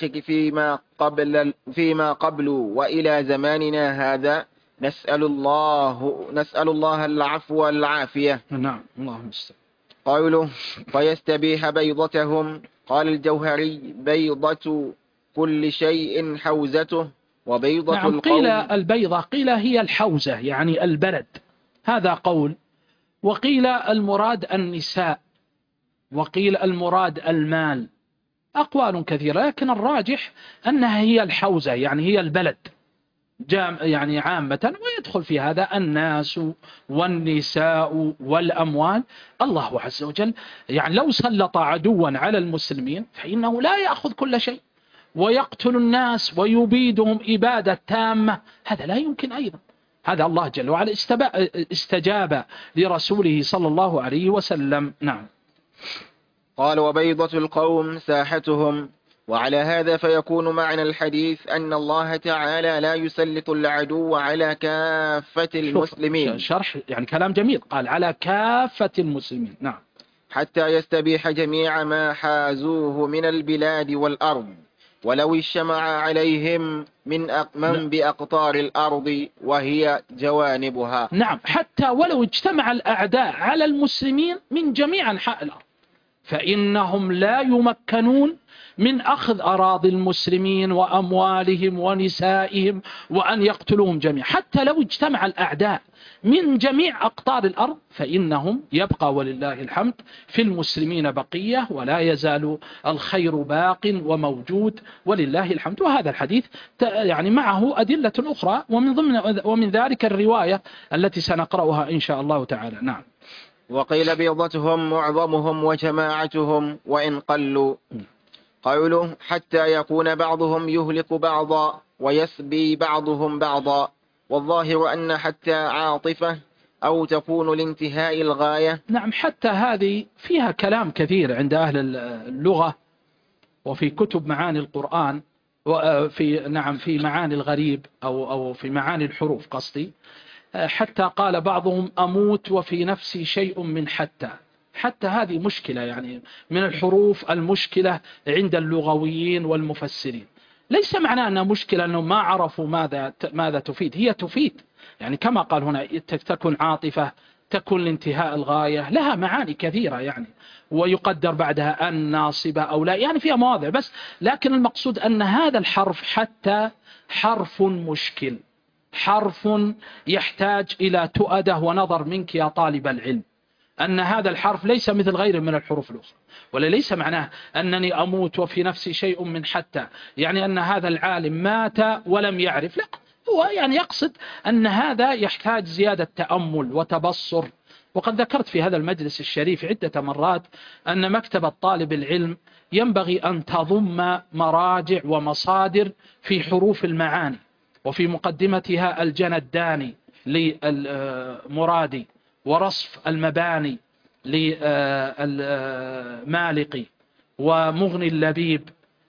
S2: فيما قبل وإلى زماننا هذا. نسأل الله العفو والعافية.
S1: نعم، اللهم استعان.
S2: قوله فيستبيح بيضتهم، قال الجوهري بيضة كل شيء حوزته، وبيضة
S1: نعم،
S2: القوم.
S1: قيل البيضة، قيل هي الحوزة يعني البلد، هذا قول. وقيل المراد النساء، وقيل المراد المال، أقوال كثيرة، لكن الراجح أنها هي الحوزة يعني هي البلد يعني عامة، ويدخل في هذا الناس والنساء والأموال. الله عز وجل يعني لو سلط عدوا على المسلمين فإنه لا يأخذ كل شيء ويقتل الناس ويبيدهم إبادة تامة، هذا لا يمكن أيضا. هذا الله جل وعلا استجاب لرسوله صلى الله عليه وسلم. نعم.
S2: قال وبيضة القوم ساحتهم. وعلى هذا فيكون معنى الحديث أن الله تعالى لا يسلط العدو على كافة المسلمين.
S1: شرح يعني كلام جميل، قال على كافة المسلمين. نعم.
S2: حتى يستبيح جميع ما حازوه من البلاد والأرض، ولو اجتمع عليهم من بأقطار الأرض وهي جوانبها.
S1: نعم، حتى ولو اجتمع الأعداء على المسلمين من جميع أنحاء الأرض فإنهم لا يمكنون من أخذ أراضي المسلمين وأموالهم ونسائهم وأن يقتلوهم جميعا. حتى لو اجتمع الأعداء من جميع أقطار الأرض فإنهم يبقى ولله الحمد في المسلمين بقية، ولا يزال الخير باق وموجود ولله الحمد. وهذا الحديث يعني معه أدلة أخرى، ومن ذلك الرواية التي سنقرأها إن شاء الله تعالى. نعم.
S2: وقيل بيضتهم معظمهم وجماعتهم وإن قلوا. قوله حتى يكون بعضهم يهلك بعضا ويسبي بعضهم بعضا، والظاهر أن حتى عاطفة أو تكون لانتهاء الغاية.
S1: نعم، حتى هذه فيها كلام كثير عند أهل اللغة وفي كتب معاني القرآن، في معاني الغريب أو في معاني الحروف قصدي. حتى قال بعضهم أموت وفي نفسي شيء من حتى هذه مشكلة، يعني من الحروف المشكلة عند اللغويين والمفسرين. ليس معناه أنها مشكلة أنهم ما عرفوا ماذا تفيد. هي تفيد، يعني كما قال هنا تكون عاطفة، تكون لانتهاء الغاية، لها معاني كثيرة يعني، ويقدر بعدها أن ناصبة أو لا، يعني فيها مواضع بس. لكن المقصود أن هذا الحرف حتى حرف مشكل، حرف يحتاج إلى تؤدة ونظر منك يا طالب العلم، أن هذا الحرف ليس مثل غيره من الحروف الأخرى. وليس معناه أنني أموت وفي نفسي شيء من حتى، يعني أن هذا العالم مات ولم يعرف، لا، هو يعني يقصد أن هذا يحتاج زيادة تأمل وتبصر. وقد ذكرت في هذا المجلس الشريف عدة مرات أن مكتبة طالب العلم ينبغي أن تضم مراجع ومصادر في حروف المعاني، وفي مقدمتها الجنداني للمرادي، ورصف المباني للمالقي، ومغني اللبيب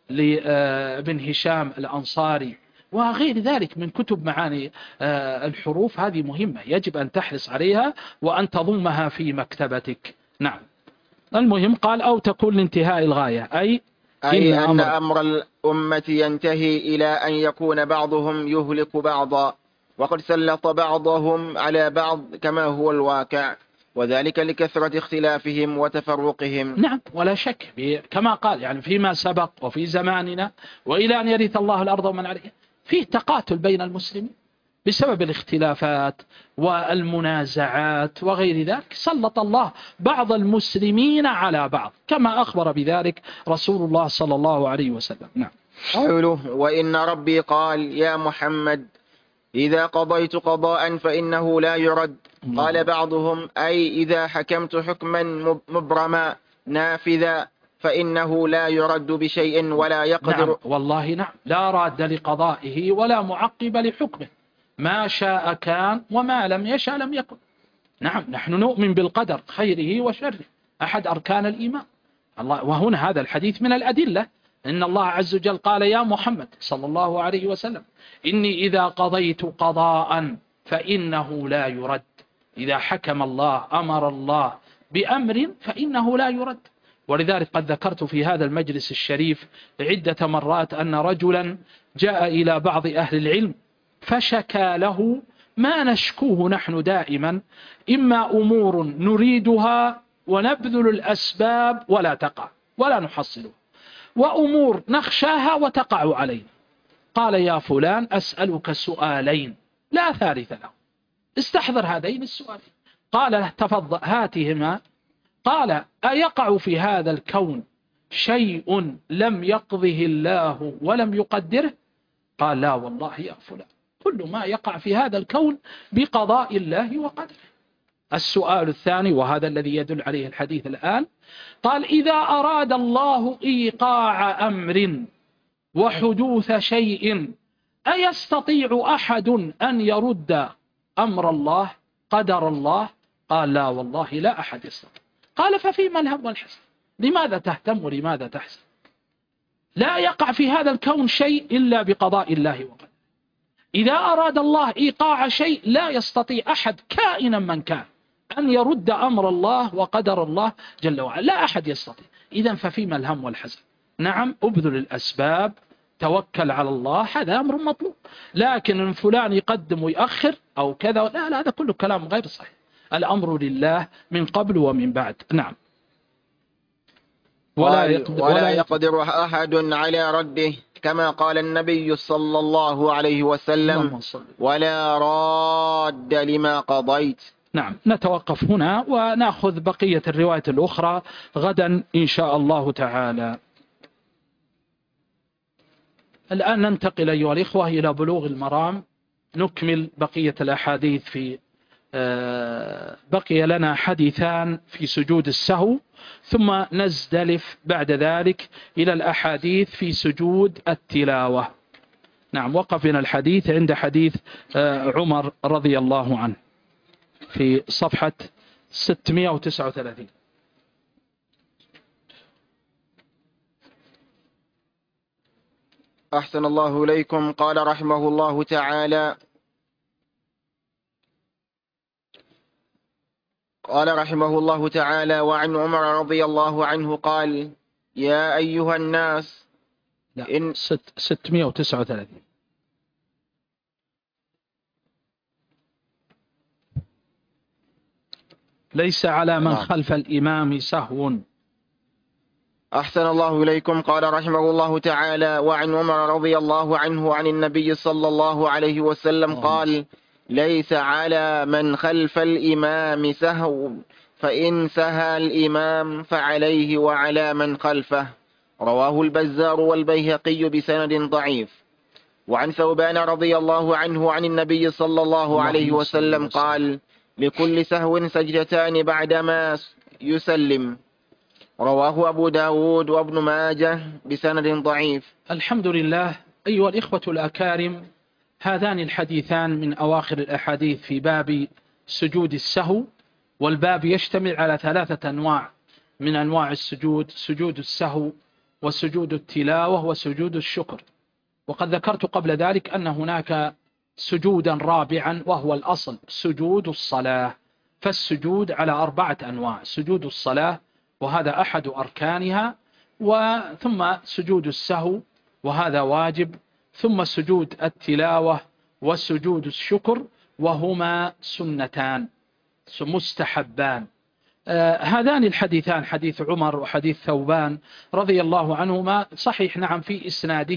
S1: لابن هشام الأنصاري، وغير ذلك من كتب معاني الحروف. هذه مهمة، يجب أن تحرص عليها وأن تضمها في مكتبتك. نعم. المهم قال أو تكون لانتهاء الغاية، أي
S2: أن أمر الأمة ينتهي إلى أن يكون بعضهم يهلك بعضا، وقد سلط بعضهم على بعض كما هو الواقع، وذلك لكثرة اختلافهم وتفرقهم.
S1: نعم، ولا شك كما قال يعني فيما سبق وفي زماننا وإلى أن يرث الله الأرض ومن عليها، فيه تقاتل بين المسلمين بسبب الاختلافات والمنازعات وغير ذلك. سلط الله بعض المسلمين على بعض كما أخبر بذلك رسول الله صلى الله عليه وسلم. نعم.
S2: قوله وإن ربي قال يا محمد إذا قضيت قضاء فإنه لا يرد. قال بعضهم أي إذا حكمت حكما مبرما نافذا فإنه لا يرد بشيء ولا يقدر.
S1: نعم، والله نعم، لا راد لقضائه ولا معقب لحكمه، ما شاء كان وما لم يشاء لم يكن. نعم، نحن نؤمن بالقدر خيره وشره، أحد أركان الإيمان. وهنا هذا الحديث من الأدلة، إن الله عز وجل قال يا محمد صلى الله عليه وسلم إني إذا قضيت قضاء فإنه لا يرد. إذا حكم الله أمر الله بأمر فإنه لا يرد. ولذلك قد ذكرت في هذا المجلس الشريف عدة مرات أن رجلا جاء إلى بعض أهل العلم فشكى له ما نشكوه نحن دائما، إما أمور نريدها ونبذل الأسباب ولا تقع ولا نحصلها، وأمور نخشاها وتقع علينا. قال يا فلان أسألك سؤالين لا ثالث له، استحضر هذين السؤالين. قال له تفضل هاتهما. قال أيقع في هذا الكون شيء لم يقضه الله ولم يقدره؟ قال لا والله يا فلان، كل ما يقع في هذا الكون بقضاء الله وقدره. السؤال الثاني وهذا الذي يدل عليه الحديث الآن، قال إذا أراد الله إيقاع أمر وحدوث شيء أيستطيع أحد أن يرد أمر الله قدر الله؟ قال لا والله لا أحد يستطيع. قال ففيما الهم والحزن؟ لماذا تهتم ولماذا تحزن؟ لا يقع في هذا الكون شيء إلا بقضاء الله وقدره. إذا أراد الله إيقاع شيء لا يستطيع أحد كائنا من كان أن يرد أمر الله وقدر الله جل وعلا، لا أحد يستطيع. إذن ففيما الهم والحزن؟ نعم، أبذل الأسباب، توكل على الله، هذا أمر مطلوب. لكن إن فلان يقدم ويأخر أو كذا، لا، هذا كله كلام غير صحيح. الأمر لله من قبل ومن بعد. نعم.
S2: ولا يقدر أحد على رده، كما قال النبي صلى الله عليه وسلم: ولا راد لما قضيت.
S1: نعم، نتوقف هنا ونأخذ بقية الرواية الأخرى غدا إن شاء الله تعالى. الآن ننتقل أيها الإخوة إلى بلوغ المرام، نكمل بقية الأحاديث. بقي لنا حديثان في سجود السهو، ثم نزدلف بعد ذلك إلى الأحاديث في سجود التلاوة. نعم، وقفنا الحديث عند حديث عمر رضي الله عنه في صفحة 639.
S2: أحسن الله إليكم. قال رحمه الله تعالى: وعن عمر رضي الله عنه قال: يا أيها الناس.
S1: لا، 639. ليس على من خلف الإمام سهو.
S2: أحسن الله إليكم. قال رحمه الله تعالى: وعن عمر رضي الله عنه عن النبي صلى الله عليه وسلم قال: ليس على من خلف الإمام سهو، فإن سهى الإمام فعليه وعلى من خلفه. رواه البزار والبيهقي بسند ضعيف. وعن ثوبان رضي الله عنه عن النبي صلى الله عليه وسلم قال: لكل سهو سجدتان بعدما يسلم. رواه أبو داود وابن ماجه بسند ضعيف.
S1: الحمد لله. أيها الإخوة الأكارم، هذان الحديثان من أواخر الأحاديث في باب سجود السهو، والباب يشتمل على 3 أنواع من أنواع السجود: سجود السهو، وسجود التلاوة، وسجود الشكر. وقد ذكرت قبل ذلك أن هناك سجودا رابعا، وهو الأصل سجود الصلاة. فالسجود على 4 أنواع: سجود الصلاة، وهذا أحد أركانها، ثم سجود السهو، وهذا واجب، ثم سجود التلاوة، وسجود الشكر، وهما سنتان مستحبان. هذان الحديثان، حديث عمر وحديث ثوبان رضي الله عنهما، صحيح نعم في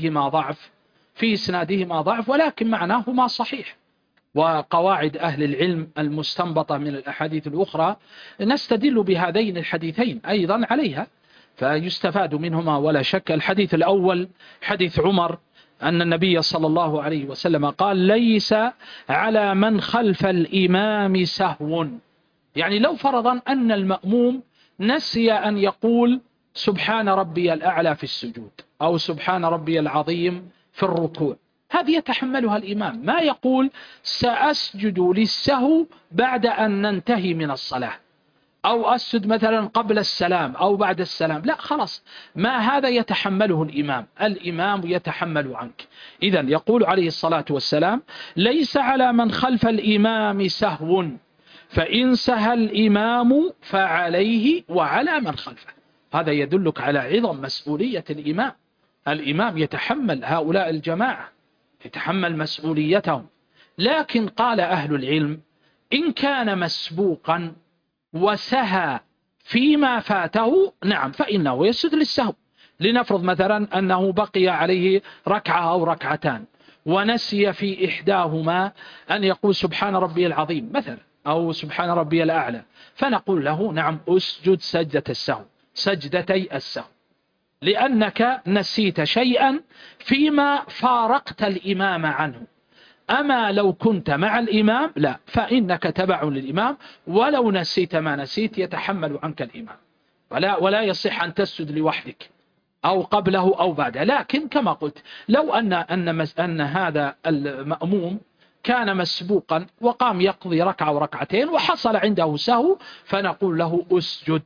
S1: إسنادهما ضعف، ولكن معناهما صحيح. وقواعد أهل العلم المستنبطة من الأحاديث الأخرى نستدل بهذين الحديثين أيضا عليها، فيستفاد منهما ولا شك. الحديث الأول حديث عمر أن النبي صلى الله عليه وسلم قال: ليس على من خلف الإمام سهو. يعني لو فرضا أن المأموم نسي أن يقول سبحان ربي الأعلى في السجود، أو سبحان ربي العظيم في الركوع، هذه يتحملها الإمام، ما يقول سأسجد للسهو بعد أن ننتهي من الصلاة، أو أسجد مثلا قبل السلام أو بعد السلام، لا، خلاص، ما هذا يتحمله الإمام يتحمل عنك. إذن يقول عليه الصلاة والسلام: ليس على من خلف الإمام سهو، فإن سهى الإمام فعليه وعلى من خلفه. هذا يدلك على عظم مسؤولية الإمام يتحمل هؤلاء الجماعة، يتحمل مسؤوليتهم. لكن قال أهل العلم: إن كان مسبوقا وسهى فيما فاته، نعم، فإنه يسجد للسهو. لنفرض مثلا أنه بقي عليه ركعة أو ركعتان، ونسي في إحداهما أن يقول سبحان ربي العظيم مثلا، أو سبحان ربي الأعلى، فنقول له: نعم، أسجد سجدتي السهو، لأنك نسيت شيئا فيما فارقت الإمام عنه. أما لو كنت مع الإمام لا، فإنك تبع للإمام، ولو نسيت ما نسيت يتحمل عنك الإمام، ولا يصح أن تسجد لوحدك أو قبله أو بعده. لكن كما قلت، لو أن هذا المأموم كان مسبوقا وقام يقضي ركعة وركعتين وحصل عنده سهو، فنقول له: أسجد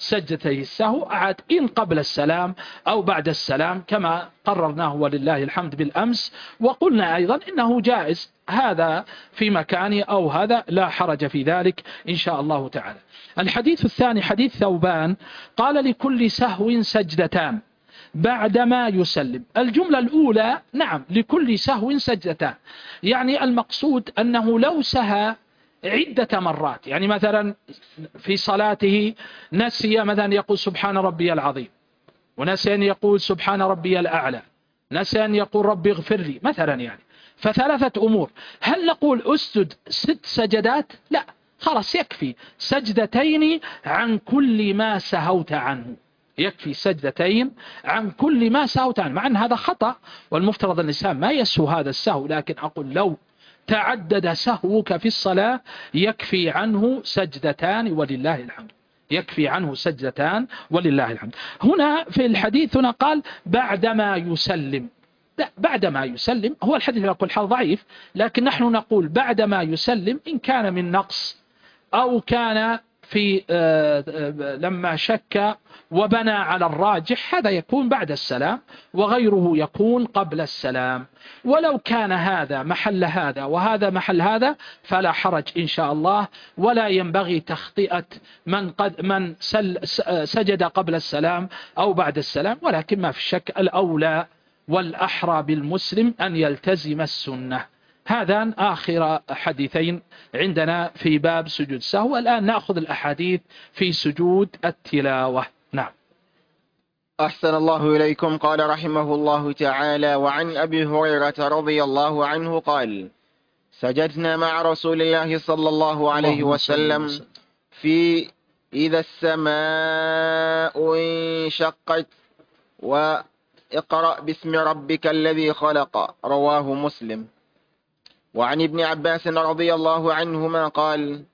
S1: سجدتي السهو أعاد إن قبل السلام أو بعد السلام كما قررناه ولله الحمد بالأمس. وقلنا أيضا إنه جائز هذا في مكانه أو هذا لا حرج في ذلك إن شاء الله تعالى. الحديث الثاني حديث ثوبان قال لكل سهو سجدتان بعدما يسلم. الجملة الأولى نعم لكل سهو سجدتان، يعني المقصود أنه لو سهى عدة مرات، يعني مثلا في صلاته نسي مثلا يقول سبحان ربي العظيم، ونسي أن يقول سبحان ربي الأعلى، نسي أن يقول ربي اغفر لي مثلا، يعني فثلاثة أمور. هل نقول أسجد 6 سجدات؟ لا، خلاص يكفي سجدتين عن كل ما سهوت عنه، يكفي سجدتين عن كل ما سهوت عنه، مع أن هذا خطأ والمفترض الإنسان ما يسهو هذا السهو، لكن أقول لو تعدد سهوك في الصلاة يكفي عنه سجدتان ولله الحمد، يكفي عنه سجدتان ولله الحمد. هنا في الحديث هنا قال بعدما يسلم، بعدما يسلم هو الحديث على كل حال ضعيف، لكن نحن نقول بعدما يسلم إن كان من نقص أو كان في لما شك وبنى على الراجح هذا يكون بعد السلام، وغيره يكون قبل السلام. ولو كان هذا محل هذا وهذا محل هذا فلا حرج إن شاء الله، ولا ينبغي تخطئة من سجد قبل السلام أو بعد السلام، ولكن ما في شك الأولى والأحرى بالمسلم أن يلتزم السنة. هذان آخر حديثين عندنا في باب سجود السهو. الآن نأخذ الأحاديث في سجود التلاوة. نعم.
S2: أحسن الله إليكم. قال رحمه الله تعالى: وعن أبي هريرة رضي الله عنه قال: سجدنا مع رسول الله صلى الله عليه وسلم في إذا السماء انشقت وإقرأ باسم ربك الذي خلق، رواه مسلم. وعن ابن عباس رضي الله عنهما قال: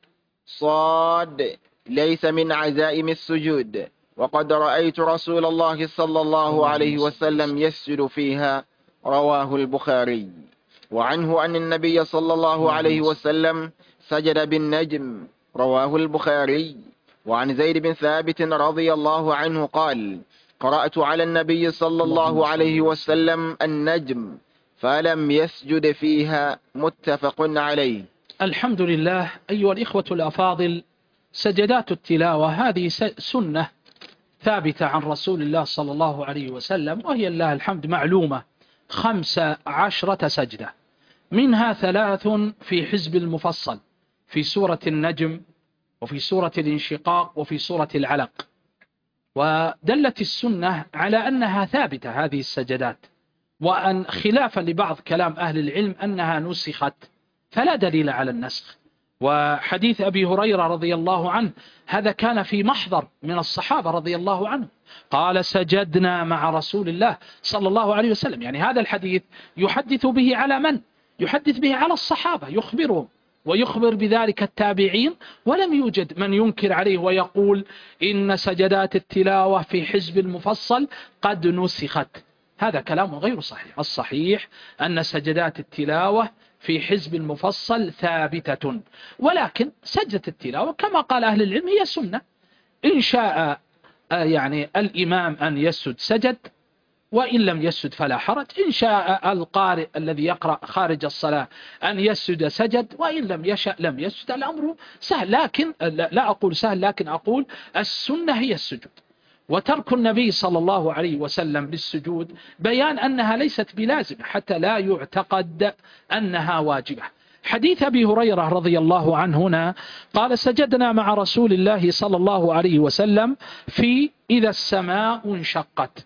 S2: صاد ليس من عزائم السجود، وقد رأيت رسول الله صلى الله عليه وسلم يسجد فيها، رواه البخاري. وعنه أن النبي صلى الله عليه وسلم سجد بالنجم، رواه البخاري. وعن زيد بن ثابت رضي الله عنه قال: قرأت على النبي صلى الله عليه وسلم النجم فلم يسجد فيها، متفق عليه.
S1: الحمد لله. أيها الإخوة الأفاضل، سجدات التلاوة هذه سنة ثابتة عن رسول الله صلى الله عليه وسلم، وهي لله الحمد معلومة، 15 سجدة، منها 3 في حزب المفصل، في سورة النجم وفي سورة الانشقاق وفي سورة العلق. ودلت السنة على أنها ثابتة هذه السجدات، وأن خلافا لبعض كلام أهل العلم أنها نسخت، فلا دليل على النسخ. وحديث أبي هريرة رضي الله عنه هذا كان في محضر من الصحابة رضي الله عنه، قال: سجدنا مع رسول الله صلى الله عليه وسلم. يعني هذا الحديث يحدث به على من؟ يحدث به على الصحابة، يخبرهم ويخبر بذلك التابعين، ولم يوجد من ينكر عليه ويقول إن سجدات التلاوة في حزب المفصل قد نسخت. هذا كلام غير صحيح. الصحيح أن سجدات التلاوة في حزب المفصل ثابتة، ولكن سجدة التلاوة كما قال أهل العلم هي سنة، إن شاء يعني الإمام أن يسجد سجد، وإن لم يسجد فلا حرج، إن شاء القارئ الذي يقرأ خارج الصلاة أن يسجد سجد، وإن لم يشأ لم يسجد. الأمر سهل، لكن لا أقول سهل، لكن أقول السنة هي السجود. وترك النبي صلى الله عليه وسلم للسجود بيان أنها ليست بلازمة حتى لا يعتقد أنها واجبة. حديث أبي هريرة رضي الله عنه هنا قال: سجدنا مع رسول الله صلى الله عليه وسلم في إذا السماء انشقت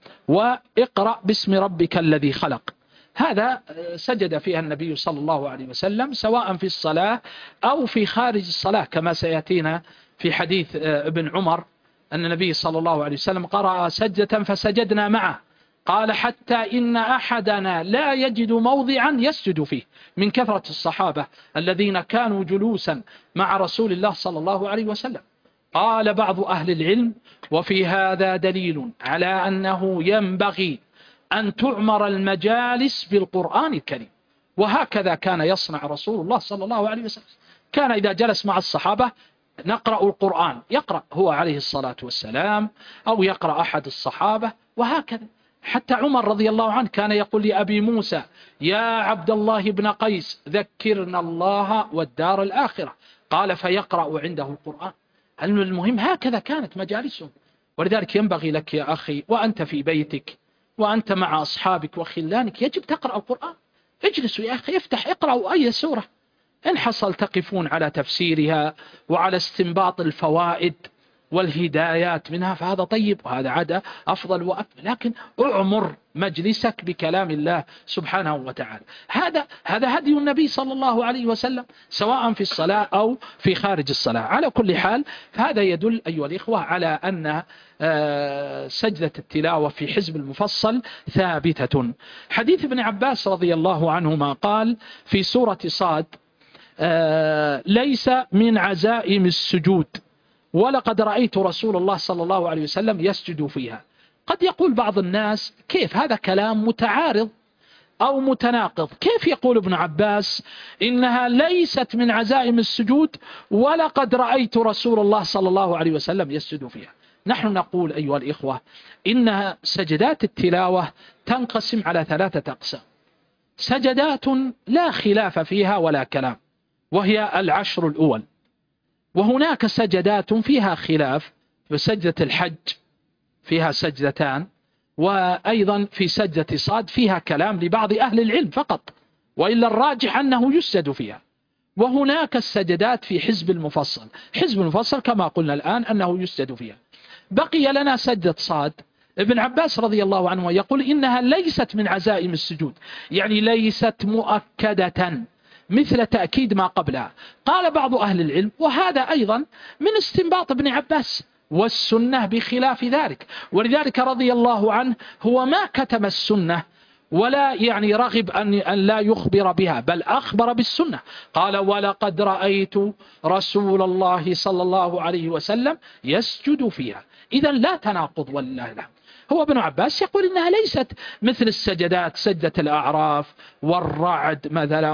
S1: وإقرأ باسم ربك الذي خلق. هذا سجد فيها النبي صلى الله عليه وسلم سواء في الصلاة أو في خارج الصلاة، كما سيأتينا في حديث ابن عمر أن النبي صلى الله عليه وسلم قرأ سجدة فسجدنا معه، قال: حتى إن أحدنا لا يجد موضعا يسجد فيه، من كثرة الصحابة الذين كانوا جلوسا مع رسول الله صلى الله عليه وسلم. قال بعض أهل العلم: وفي هذا دليل على أنه ينبغي أن تعمر المجالس بالقرآن الكريم، وهكذا كان يصنع رسول الله صلى الله عليه وسلم. كان إذا جلس مع الصحابة نقرأ القرآن، يقرأ هو عليه الصلاة والسلام أو يقرأ أحد الصحابة وهكذا. حتى عمر رضي الله عنه كان يقول لأبي موسى: يا عبد الله بن قيس ذكرنا الله والدار الآخرة، قال فيقرأ عنده القرآن. المهم هكذا كانت مجالسهم. ولذلك ينبغي لك يا أخي وأنت في بيتك وأنت مع أصحابك وخلانك يجب تقرأ القرآن. اجلسوا يا أخي، افتح اقرأوا أي سورة إن حصل تقفون على تفسيرها وعلى استنباط الفوائد والهدايات منها فهذا طيب، وهذا عادة أفضل وأكمل. لكن أعمر مجلسك بكلام الله سبحانه وتعالى. هذا هدي النبي صلى الله عليه وسلم سواء في الصلاة أو في خارج الصلاة. على كل حال فهذا يدل أيها الإخوة على أن سجدة التلاوة في حزب المفصل ثابتة. حديث ابن عباس رضي الله عنهما قال في سورة صاد: ليس من عزائم السجود ولقد رأيت رسول الله صلى الله عليه وسلم يسجد فيها. قد يقول بعض الناس: كيف هذا كلام متعارض أو متناقض؟ كيف يقول ابن عباس إنها ليست من عزائم السجود ولقد رأيت رسول الله صلى الله عليه وسلم يسجد فيها؟ نحن نقول أيها الإخوة إنها سجدات التلاوة تنقسم على 3 أقسام. سجدات لا خلاف فيها ولا كلام وهي 10 الأول، وهناك سجدات فيها خلاف. بسجدة الحج فيها سجدتان، وأيضا في سجدة صاد فيها كلام لبعض أهل العلم فقط، وإلا الراجح أنه يسجد فيها. وهناك السجدات في حزب المفصل. حزب المفصل كما قلنا الآن أنه يسجد فيها. بقي لنا سجدة صاد. ابن عباس رضي الله عنه يقول إنها ليست من عزائم السجود، يعني ليست مؤكدة مثل تأكيد ما قبلها. قال بعض أهل العلم وهذا أيضا من استنباط ابن عباس، والسنة بخلاف ذلك. ولذلك رضي الله عنه هو ما كتم السنة ولا يعني رغب أن لا يخبر بها، بل أخبر بالسنة. قال: ولقد رأيت رسول الله صلى الله عليه وسلم يسجد فيها. إذن لا تناقض والله الحمد. هو ابن عباس يقول إنها ليست مثل السجدات، سجدة الأعراف والرعد مثلا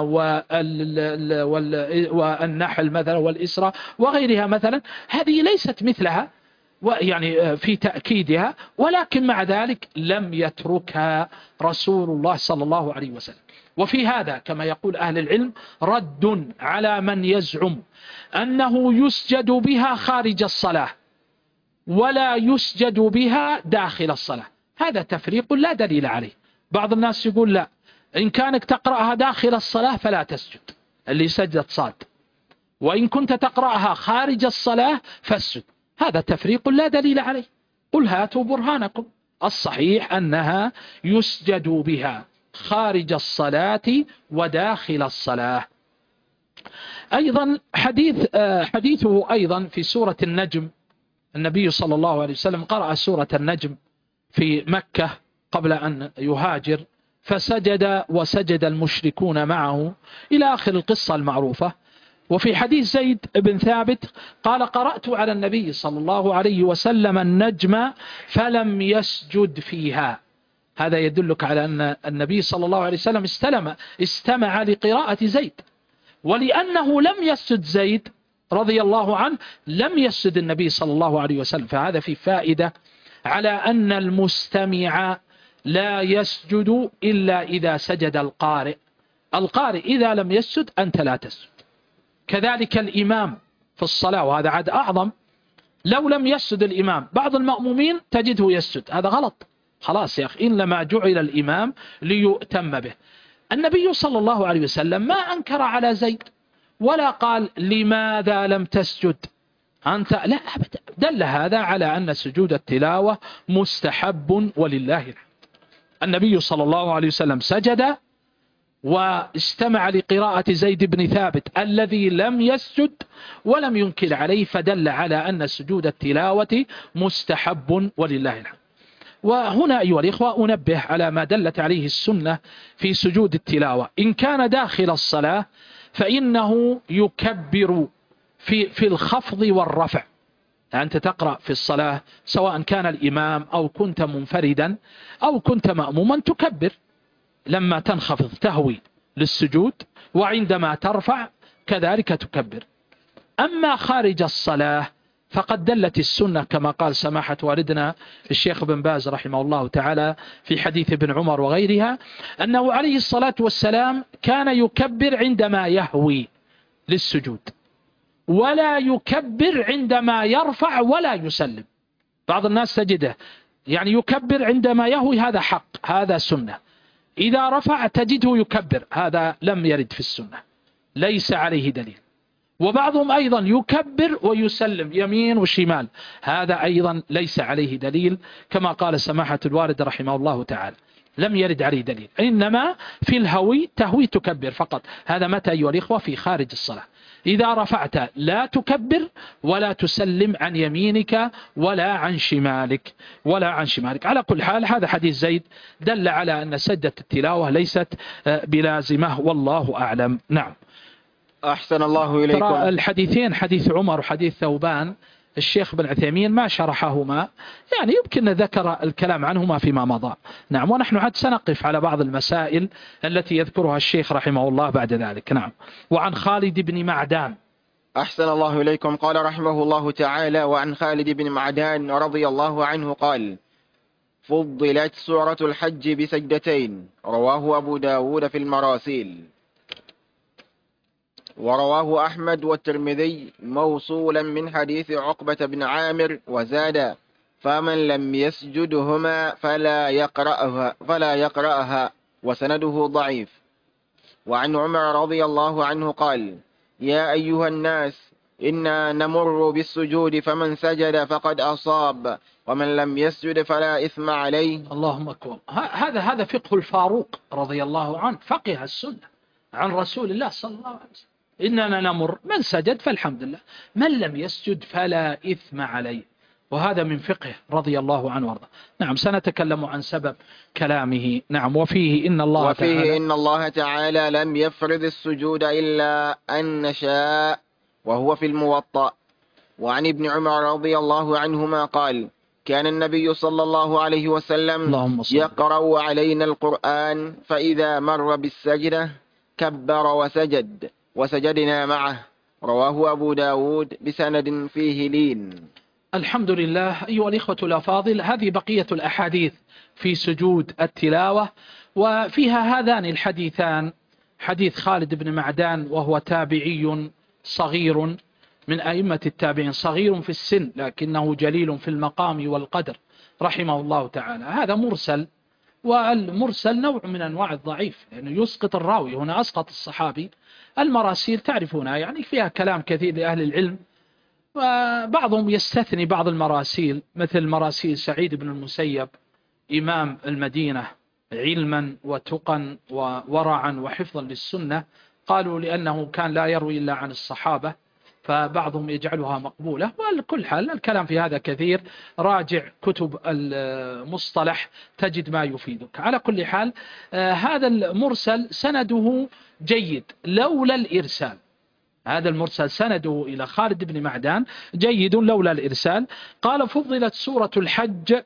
S1: والنحل مثلا والإسراء وغيرها مثلا، هذه ليست مثلها يعني في تأكيدها، ولكن مع ذلك لم يتركها رسول الله صلى الله عليه وسلم. وفي هذا كما يقول أهل العلم رد على من يزعم أنه يسجد بها خارج الصلاة ولا يسجد بها داخل الصلاة. هذا تفريق لا دليل عليه. بعض الناس يقول لا، إن كانك تقرأها داخل الصلاة فلا تسجد، اللي سجد صاد، وإن كنت تقرأها خارج الصلاة فاسجد. هذا تفريق لا دليل عليه. قل هاتوا برهانكم. الصحيح أنها يسجد بها خارج الصلاة وداخل الصلاة. أيضا حديثه أيضا في سورة النجم. النبي صلى الله عليه وسلم قرأ سورة النجم في مكة قبل أن يهاجر، فسجد وسجد المشركون معه إلى آخر القصة المعروفة. وفي حديث زيد بن ثابت قال: قرأت على النبي صلى الله عليه وسلم النجم فلم يسجد فيها. هذا يدلك على أن النبي صلى الله عليه وسلم استمع لقراءة زيد، ولأنه لم يسجد زيد رضي الله عنه لم يسجد النبي صلى الله عليه وسلم. فهذا في فائدة على أن المستمع لا يسجد إلا إذا سجد القارئ. القارئ إذا لم يسجد أنت لا تسجد. كذلك الإمام في الصلاة، وهذا عاد أعظم. لو لم يسجد الإمام بعض المأمومين تجده يسجد، هذا غلط. خلاص يا أخي، إنما جعل الإمام ليؤتم به. النبي صلى الله عليه وسلم ما أنكر على زيد ولا قال لماذا لم تسجد أنت، لا أبدا. دل هذا على أن سجود التلاوة مستحب ولله الحمد. النبي صلى الله عليه وسلم سجد واستمع لقراءة زيد بن ثابت الذي لم يسجد ولم ينكر عليه، فدل على أن سجود التلاوة مستحب ولله الحمد. وهنا أيها الإخوة أنبه على ما دلت عليه السنة في سجود التلاوة. إن كان داخل الصلاة فإنه يكبر في الخفض والرفع. أنت تقرأ في الصلاة سواء كان الإمام أو كنت منفردا أو كنت مأموما تكبر، لما تنخفض تهوي للسجود، وعندما ترفع كذلك تكبر. أما خارج الصلاة فقد دلت السنة كما قال سماحة والدنا الشيخ بن باز رحمه الله تعالى في حديث ابن عمر وغيرها، أنه عليه الصلاة والسلام كان يكبر عندما يهوي للسجود، ولا يكبر عندما يرفع ولا يسلم. بعض الناس تجده يعني يكبر عندما يهوي، هذا حق، هذا سنة. إذا رفع تجده يكبر، هذا لم يرد في السنة، ليس عليه دليل. وبعضهم أيضا يكبر ويسلم يمين وشمال، هذا أيضا ليس عليه دليل كما قال سماحة الوالد رحمه الله تعالى، لم يرد عليه دليل. إنما في الهوي تهوي تكبر فقط. هذا متى أيها الإخوة؟ في خارج الصلاة. إذا رفعت لا تكبر ولا تسلم عن يمينك ولا عن شمالك ولا عن شمالك. على كل حال هذا حديث زيد دل على أن سجدة التلاوة ليست بلازمة، والله أعلم. نعم.
S2: أحسن الله إليكم.
S1: ترى الحديثين، حديث عمر وحديث ثوبان، الشيخ بن عثيمين ما شرحهما، يعني يمكن ذكر الكلام عنهما فيما مضى. نعم. ونحن عاد سنقف على بعض المسائل التي يذكرها الشيخ رحمه الله بعد ذلك. نعم. وعن خالد بن معدان.
S2: أحسن الله إليكم. قال رحمه الله تعالى: وعن خالد بن معدان رضي الله عنه قال: فضلت سورة الحج بسجدتين. رواه أبو داود في المراسيل، ورواه أحمد والترمذي موصولا من حديث عقبة بن عامر وزاد: فمن لم يسجدهما فلا يقرأها، وسنده ضعيف. وعن عمر رضي الله عنه قال: يا أيها الناس، إنا نمر بالسجود فمن سجد فقد أصاب، ومن لم يسجد فلا إثم عليه.
S1: اللهم أكبر. هذا فقه الفاروق رضي الله عنه، فقه السنة عن رسول الله صلى الله عليه وسلم. إننا نمر، من سجد فالحمد لله، من لم يسجد فلا إثم عليه. وهذا من فقه رضي الله عنه وارضاه. نعم. سنتكلم عن سبب كلامه. نعم. وفيه إن
S2: الله تعالى لم يفرض السجود إلا أن نشاء، وهو في الموطأ. وعن ابن عمر رضي الله عنهما قال: كان النبي صلى الله عليه وسلم يقرأ علينا القرآن، فإذا مر بالسجدة كبر وسجد، وسجدنا معه. رواه أبو داود بسند فيه لين.
S1: الحمد لله. أيها الإخوة الأفاضل، هذه بقية الأحاديث في سجود التلاوة، وفيها هذان الحديثان: حديث خالد بن معدان وهو تابعي صغير من أئمة التابعين، صغير في السن لكنه جليل في المقام والقدر رحمه الله تعالى. هذا مرسل، والمرسل نوع من أنواع الضعيف، لأنه يعني يسقط الراوي. هنا أسقط الصحابي. المراسيل تعرفونها، يعني فيها كلام كثير لأهل العلم، وبعضهم يستثني بعض المراسيل، مثل مراسيل سعيد بن المسيب إمام المدينة علما وتقا وورعا وحفظا للسنة، قالوا لأنه كان لا يروي إلا عن الصحابة، فبعضهم يجعلها مقبولة. وكل حال الكلام في هذا كثير، راجع كتب المصطلح تجد ما يفيدك. على كل حال هذا المرسل سنده جيد لولا الإرسال. هذا المرسل سنده إلى خالد بن معدان جيد لولا الإرسال. قال: فضلت سورة الحج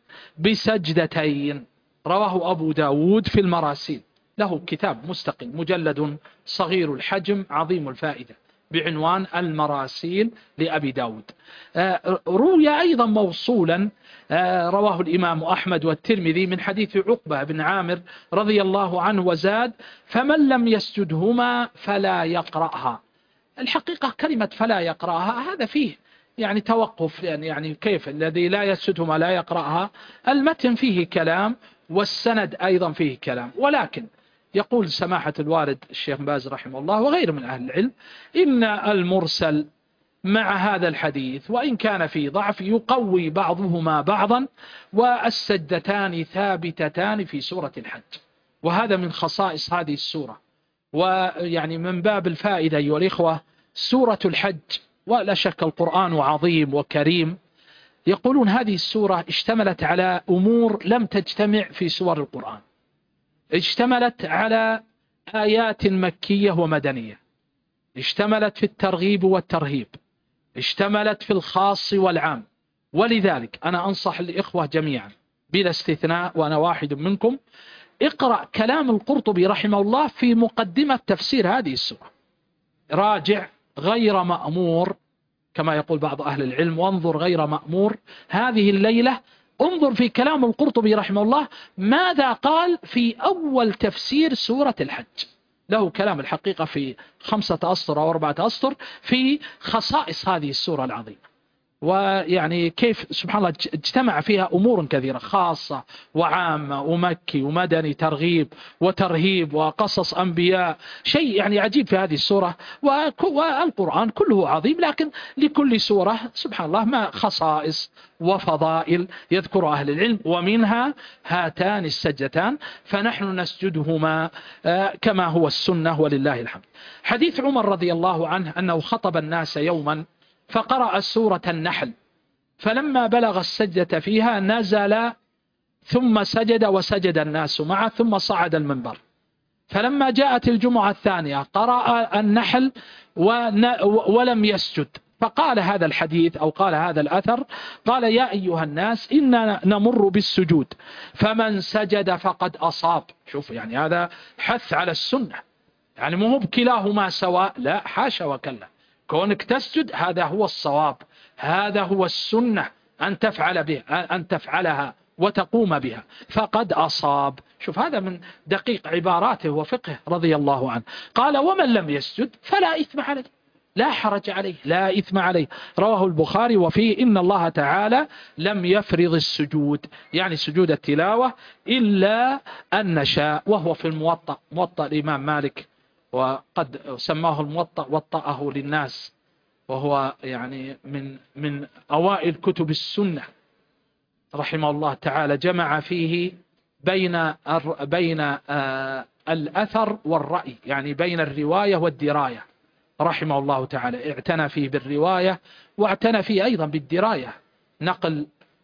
S1: بسجدتين. رواه أبو داود في المراسيل، له كتاب مستقل مجلد صغير الحجم عظيم الفائدة بعنوان المراسيل لأبي داود. روي أيضا موصولا، رواه الإمام أحمد والترمذي من حديث عقبة بن عامر رضي الله عنه وزاد: فمن لم يسجدهما فلا يقرأها. الحقيقة كلمة فلا يقرأها هذا فيه يعني توقف، يعني كيف الذي لا يسجدهما لا يقرأها؟ المتن فيه كلام والسند أيضا فيه كلام، ولكن يقول سماحة الوالد الشيخ باز رحمه الله وغير من أهل العلم إن المرسل مع هذا الحديث وإن كان فيه ضعف يقوي بعضهما بعضا، والسجدتان ثابتتان في سورة الحج، وهذا من خصائص هذه السورة. ويعني من باب الفائدة أيها الإخوة، سورة الحج ولا شك القرآن عظيم وكريم، يقولون هذه السورة اشتملت على أمور لم تجتمع في سور القرآن. اشتملت على آيات مكية ومدنية، اشتملت في الترغيب والترهيب، اشتملت في الخاص والعام. ولذلك أنا أنصح الإخوة جميعا بلا استثناء، وأنا واحد منكم، اقرأ كلام القرطبي رحمه الله في مقدمة تفسير هذه السورة. راجع غير مأمور كما يقول بعض أهل العلم: وانظر غير مأمور. هذه الليلة انظر في كلام القرطبي رحمه الله ماذا قال في أول تفسير سورة الحج. له كلام الحقيقة في 5 أسطر أو 4 أسطر في خصائص هذه السورة العظيمة، ويعني كيف سبحان الله اجتمع فيها أمور كثيرة خاصة وعامة ومكي ومدني، ترغيب وترهيب وقصص أنبياء، شيء يعني عجيب في هذه السورة. والقرآن كله عظيم، لكن لكل سورة سبحان الله ما خصائص وفضائل يذكر أهل العلم، ومنها هاتان السجدتان، فنحن نسجدهما كما هو السنة ولله الحمد. حديث عمر رضي الله عنه أنه خطب الناس يوما فقرأ سورة النحل، فلما بلغ السجدة فيها نزل ثم سجد وسجد الناس معه ثم صعد المنبر. فلما جاءت الجمعة الثانية قرأ النحل ولم يسجد، فقال هذا الحديث أو قال هذا الأثر، قال: يا أيها الناس إننا نمر بالسجود فمن سجد فقد أصاب. شوف يعني هذا حث على السنة، يعني مو بكلاهما سواء، لا حاشا وكلا، كونك تسجد هذا هو الصواب، هذا هو السنة أن تفعل به، أن تفعلها وتقوم بها، فقد أصاب. شوف هذا من دقيق عباراته وفقه رضي الله عنه. قال: ومن لم يسجد فلا إثم عليه، لا حرج عليه، لا إثم عليه. رواه البخاري وفيه: إن الله تعالى لم يفرض السجود، يعني سجود التلاوة، إلا أن نشاء. وهو في الموطأ، موطأ الإمام مالك، وقد سماه الموطأ وطأه للناس، وهو يعني من أوائل كتب السنة رحمه الله تعالى. جمع فيه بين الأثر والرأي، يعني بين الرواية والدراية رحمه الله تعالى. اعتنى فيه بالرواية واعتنى فيه أيضا بالدراية، نقل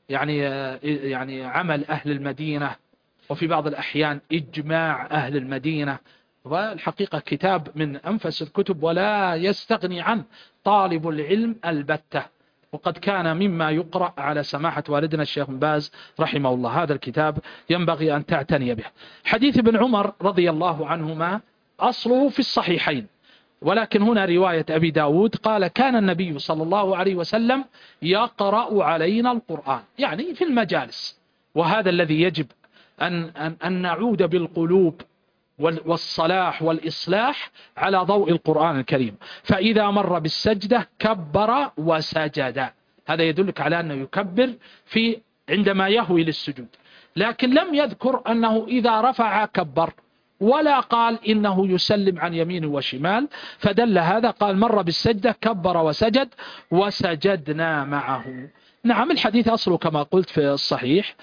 S1: يعني عمل أهل المدينة، وفي بعض الأحيان إجماع أهل المدينة. والحقيقة كتاب من أنفس الكتب ولا يستغني عنه طالب العلم البتة، وقد كان مما يقرأ على سماحة والدنا الشيخ بن باز رحمه الله. هذا الكتاب ينبغي أن تعتني به. حديث ابن عمر رضي الله عنهما أصله في الصحيحين، ولكن هنا رواية أبي داود قال: كان النبي صلى الله عليه وسلم يقرأ علينا القرآن، يعني في المجالس. وهذا الذي يجب أن نعود بالقلوب والصلاح والإصلاح على ضوء القرآن الكريم. فإذا مر بالسجدة كبر وسجد، هذا يدلك على أنه يكبر عندما يهوي للسجود، لكن لم يذكر أنه إذا رفع كبر، ولا قال إنه يسلم عن يمين وشمال، فدل هذا قال: مر بالسجدة كبر وسجد وسجدنا معه. نعم، الحديث أصله كما قلت في الصحيح،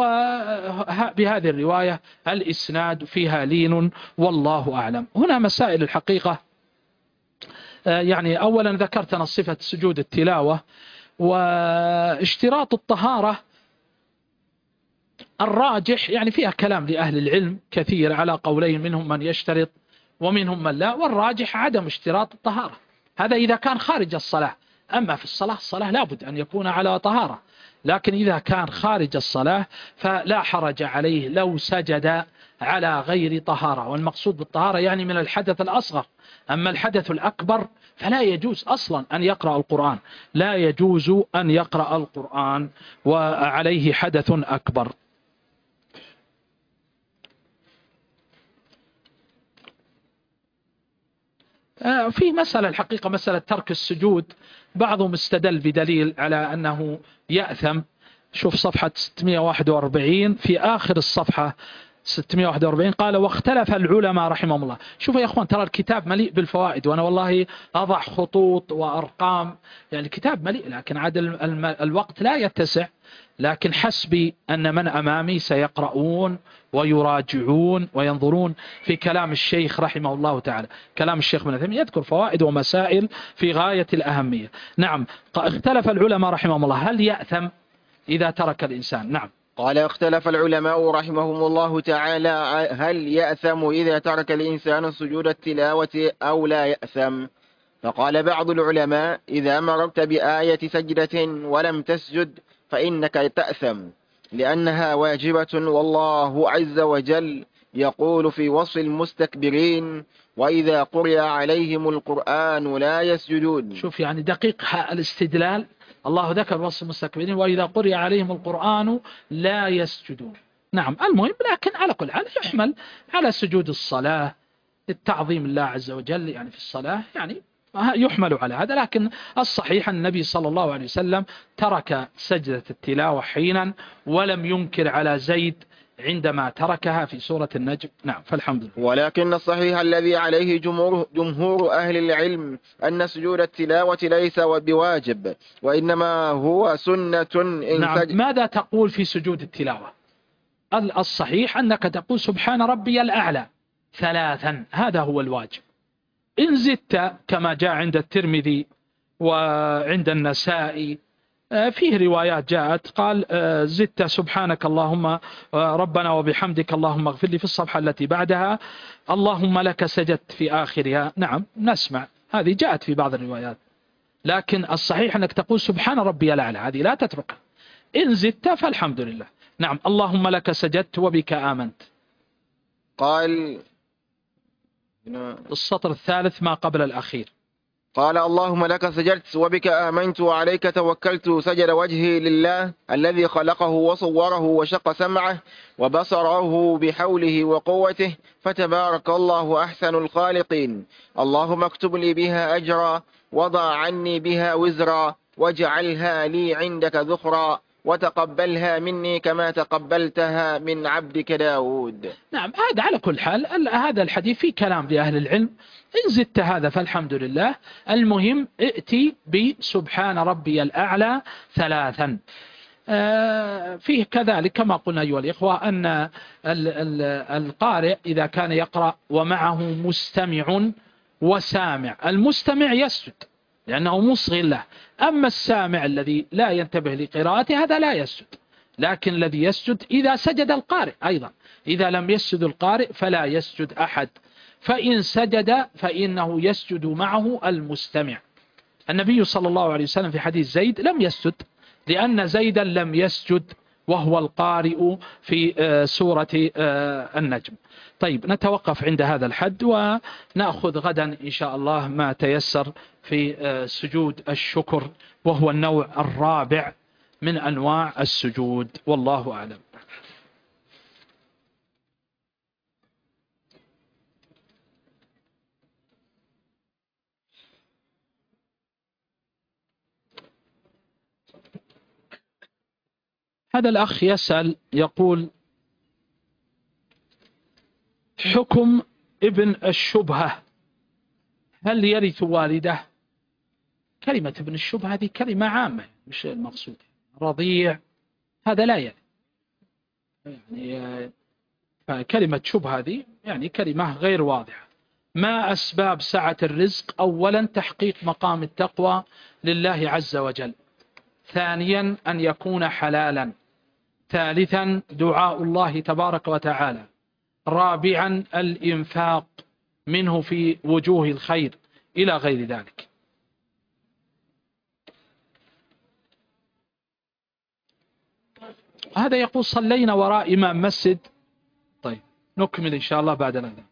S1: وبهذه الرواية الإسناد فيها لين والله أعلم. هنا مسائل الحقيقة، يعني أولا ذكرت أنا صفة سجود التلاوة واشتراط الطهارة. الراجح يعني فيها كلام لأهل العلم كثير على قولين، منهم من يشترط ومنهم من لا، والراجح عدم اشتراط الطهارة، هذا إذا كان خارج الصلاة. أما في الصلاة لابد أن يكون على طهارة، لكن إذا كان خارج الصلاة فلا حرج عليه لو سجد على غير طهارة. والمقصود بالطهارة يعني من الحدث الأصغر، أما الحدث الأكبر فلا يجوز أصلا أن يقرأ القرآن، لا يجوز أن يقرأ القرآن وعليه حدث أكبر. في مسألة الحقيقة، مسألة ترك السجود، بعضهم استدل بدليل على أنه يأثم. شوف صفحة 641 في آخر الصفحة 641 قال: واختلف العلماء رحمهم الله. شوفوا يا أخوان، ترى الكتاب مليء بالفوائد، وأنا والله أضع خطوط وأرقام، يعني الكتاب مليء، لكن عاد الوقت لا يتسع. لكن حسبي أن من أمامي سيقرؤون ويراجعون وينظرون في كلام الشيخ رحمه الله تعالى. كلام الشيخ ابن تيمية يذكر فوائد ومسائل في غاية الأهمية. نعم، اختلف العلماء رحمهم الله هل يأثم إذا ترك الإنسان. نعم،
S2: قال: اختلف العلماء رحمهم الله تعالى هل يأثم إذا ترك الإنسان سجود التلاوة أو لا يأثم. فقال بعض العلماء: إذا مررت بآية سجدة ولم تسجد فإنك تأثم، لأنها واجبة، والله عز وجل يقول في وصف المستكبرين: وإذا قرئ عليهم القرآن لا يسجدون.
S1: شوف يعني دقيق الاستدلال. الله ذكر وصف المستكبرين وإذا قرئ عليهم القرآن لا يسجدون. نعم المهم، لكن على كل حال يحمل على سجود الصلاة، التعظيم الله عز وجل يعني في الصلاة، يعني يحمل على هذا. لكن الصحيح أن النبي صلى الله عليه وسلم ترك سجدة التلاوة حينا، ولم ينكر على زيد عندما تركها في سورة النجم. نعم فالحمد لله.
S2: ولكن الصحيح الذي عليه جمهور أهل العلم أن سجود التلاوة ليس بواجب، وإنما هو سنة إن
S1: نعم، ماذا تقول في سجود التلاوة؟ الصحيح أنك تقول سبحان ربي الأعلى 3، هذا هو الواجب. إن زدت كما جاء عند الترمذي وعند النسائي، فيه روايات جاءت قال زدت سبحانك اللهم ربنا وبحمدك اللهم اغفر لي في الصفحة التي بعدها اللهم لك سجدت في آخرها. نعم نسمع هذه جاءت في بعض الروايات، لكن الصحيح أنك تقول سبحان ربي الأعلى، هذه لا تتركها. إن زدت فالحمد لله. نعم، اللهم لك سجدت وبك آمنت.
S2: قال
S1: السطر الثالث ما قبل الأخير.
S2: قال اللهم لك سجدت وبك آمنت وعليك توكلت. سجد وجهي لله الذي خلقه وصوره وشق سمعه وبصره بحوله وقوته، فتبارك الله أحسن الخالقين. اللهم اكتب لي بها أجرا، وضع عني بها وزرا، واجعلها لي عندك ذخرا، وتقبلها مني كما تقبلتها من عبدك داود.
S1: نعم، هذا على كل حال هذا الحديث فيه كلام لأهل العلم. إن زدت هذا فالحمد لله. المهم ائتي بسبحان ربي الأعلى 3. فيه كذلك كما قلنا أيها الإخوة أن القارئ إذا كان يقرأ ومعه مستمع وسامع، المستمع يسجد لأنه مصغي له، أما السامع الذي لا ينتبه لقراءته هذا لا يسجد. لكن الذي يسجد إذا سجد القارئ أيضا، إذا لم يسجد القارئ فلا يسجد أحد، فإن سجد فإنه يسجد معه المستمع. النبي صلى الله عليه وسلم في حديث زيد لم يسجد، لأن زيدا لم يسجد وهو القارئ في سورة النجم. طيب نتوقف عند هذا الحد، ونأخذ غدا إن شاء الله ما تيسر في سجود الشكر، وهو النوع الرابع من أنواع السجود، والله أعلم. هذا الأخ يسأل يقول: حكم ابن الشبهة، هل يرث والده؟ كلمة ابن الشبهة هذه كلمة عامة، مش المقصود رضيع، هذا لا يرث. يعني كلمة شبهة هذه يعني كلمة غير واضحة. ما أسباب سعة الرزق؟ أولا تحقيق مقام التقوى لله عز وجل، ثانيا أن يكون حلالا، ثالثا دعاء الله تبارك وتعالى، رابعا الإنفاق منه في وجوه الخير إلى غير ذلك. هذا يقول صلينا وراء إمام مسجد. طيب نكمل إن شاء الله بعد الأذان.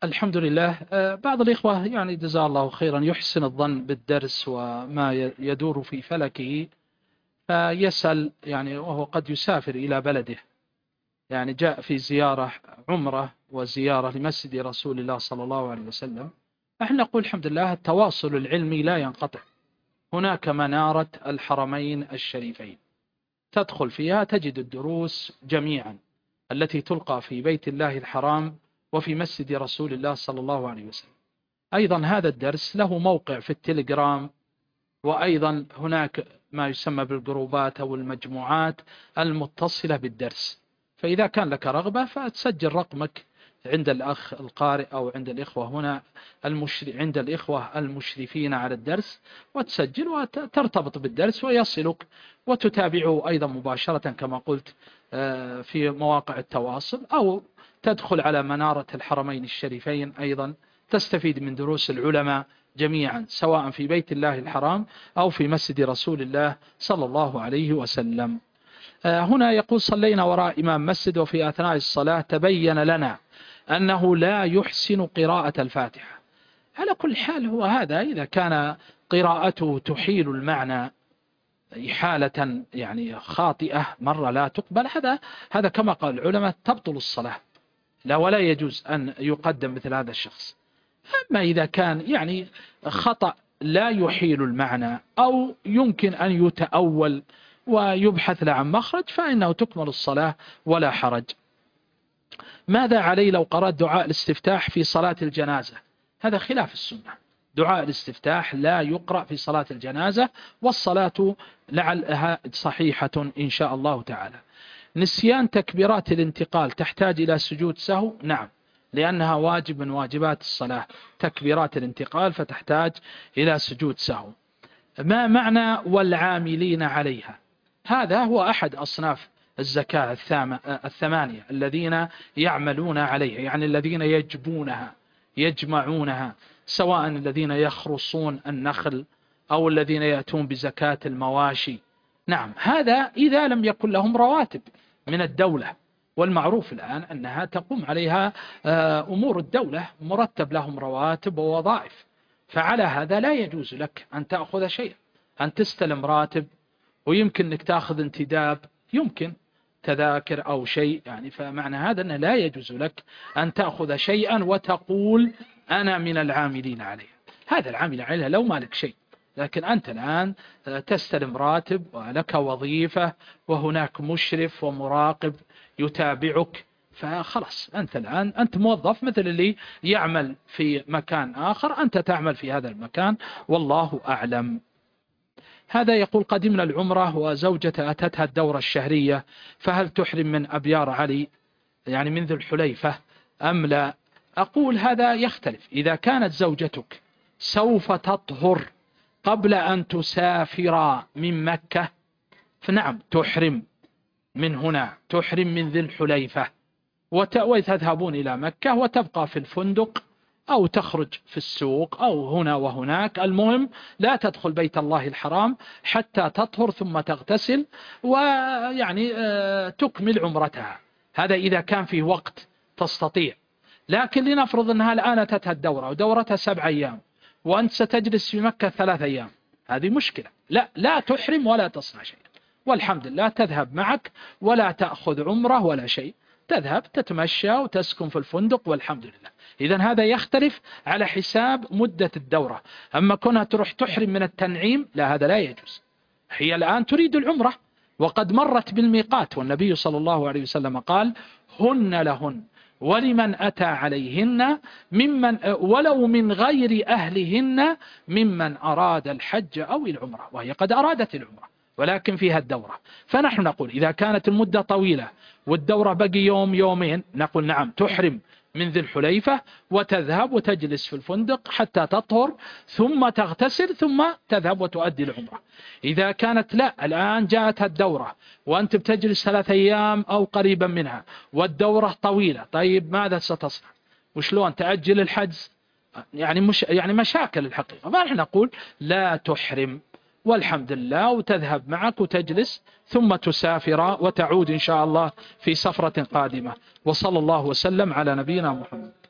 S1: الحمد لله. بعض الإخوة يعني جزاه الله خيرا يحسن الظن بالدرس وما يدور في فلكه، فيسأل يعني وهو قد يسافر إلى بلده، يعني جاء في زيارة عمرة وزيارة لمسجد رسول الله صلى الله عليه وسلم. نحن نقول الحمد لله التواصل العلمي لا ينقطع. هناك منارة الحرمين الشريفين تدخل فيها تجد الدروس جميعا التي تلقى في بيت الله الحرام وفي مسجد رسول الله صلى الله عليه وسلم. أيضا هذا الدرس له موقع في التليجرام، وأيضا هناك ما يسمى بالجروبات أو المجموعات المتصلة بالدرس. فإذا كان لك رغبة فتسجل رقمك عند الأخ القارئ أو عند الإخوة هنا عند الإخوة المشرفين على الدرس، وتسجل وترتبط بالدرس ويصلك، وتتابعه أيضا مباشرة كما قلت في مواقع التواصل، أو تدخل على منارة الحرمين الشريفين أيضا تستفيد من دروس العلماء جميعا سواء في بيت الله الحرام أو في مسجد رسول الله صلى الله عليه وسلم. هنا يقول: صلينا وراء إمام مسجد وفي أثناء الصلاة تبين لنا أنه لا يحسن قراءة الفاتحة. على كل حال هو هذا إذا كان قراءته تحيل المعنى إحالة يعني خاطئة مرة لا تقبل، هذا كما قال العلماء تبطل الصلاة، لا ولا يجوز أن يقدم مثل هذا الشخص. أما إذا كان يعني خطأ لا يحيل المعنى أو يمكن أن يتأول ويبحث له عن مخرج فإنه تكمل الصلاة ولا حرج. ماذا علي لو قرأت دعاء الاستفتاح في صلاة الجنازة؟ هذا خلاف السنة. دعاء الاستفتاح لا يقرأ في صلاة الجنازة، والصلاة لعلها صحيحة إن شاء الله تعالى. نسيان تكبيرات الانتقال تحتاج إلى سجود سهو؟ نعم، لأنها واجب من واجبات الصلاة تكبيرات الانتقال، فتحتاج إلى سجود سهو. ما معنى والعاملين عليها؟ هذا هو أحد أصناف الزكاة الثمانية الذين يعملون عليها، يعني الذين يجبونها يجمعونها، سواء الذين يخرصون النخل أو الذين يأتون بزكاة المواشي. نعم، هذا إذا لم يكن لهم رواتب من الدولة، والمعروف الآن أنها تقوم عليها أمور الدولة، مرتب لهم رواتب ووظائف، فعلى هذا لا يجوز لك أن تأخذ شيئا، أن تستلم راتب ويمكن أنك تأخذ انتداب، يمكن تذاكر أو شيء يعني، فمعنى هذا أنه لا يجوز لك أن تأخذ شيئا وتقول أنا من العاملين عليه. هذا العامل عليها لو ما لك شيء، لكن أنت الآن تستلم راتب ولك وظيفة وهناك مشرف ومراقب يتابعك، فخلاص أنت الآن أنت موظف مثل اللي يعمل في مكان آخر، أنت تعمل في هذا المكان والله أعلم. هذا يقول: قدمنا العمرة وزوجته أتتها الدورة الشهرية، فهل تحرم من أبيار علي يعني من ذي الحليفة أم لا؟ أقول هذا يختلف. إذا كانت زوجتك سوف تطهر قبل أن تسافر من مكة فنعم تحرم من هنا، تحرم من ذي الحليفة، وتذهبون إلى مكة وتبقى في الفندق أو تخرج في السوق أو هنا وهناك، المهم لا تدخل بيت الله الحرام حتى تطهر ثم تغتسل ويعني تكمل عمرتها. هذا إذا كان في وقت تستطيع. لكن لنفرض أنها الآن أتتها الدورة ودورتها 7 أيام وأنت ستجلس في مكة 3 أيام، هذه مشكلة. لا تحرم ولا تصنع شيء، والحمد لله تذهب معك ولا تأخذ عمره ولا شيء، تذهب تتمشى وتسكن في الفندق والحمد لله. إذن هذا يختلف على حساب مدة الدورة. أما كونها تروح تحرم من التنعيم لا، هذا لا يجوز. هي الآن تريد العمرة وقد مرت بالميقات، والنبي صلى الله عليه وسلم قال: هن لهن ولمن أتى عليهن ممن ولو من غير أهلهن ممن أراد الحج أو العمرة، وهي قد أرادت العمرة ولكن فيها الدورة. فنحن نقول إذا كانت المدة طويلة والدورة بقي يوم يومين، نقول نعم تحرم من ذي الحليفة وتذهب وتجلس في الفندق حتى تطهر ثم تغتسل ثم تذهب وتؤدي العمرة. إذا كانت لا، الآن جاءتها الدورة وأنت بتجلس 3 أيام أو قريبا منها والدورة طويلة، طيب ماذا ستصنع؟ وشلون تأجل الحجز؟ يعني مشاكل الحقيقة. فنحن نقول لا تحرم والحمد لله، وتذهب معك وتجلس ثم تسافر وتعود إن شاء الله في سفرة قادمة. وصلى الله وسلم على نبينا محمد.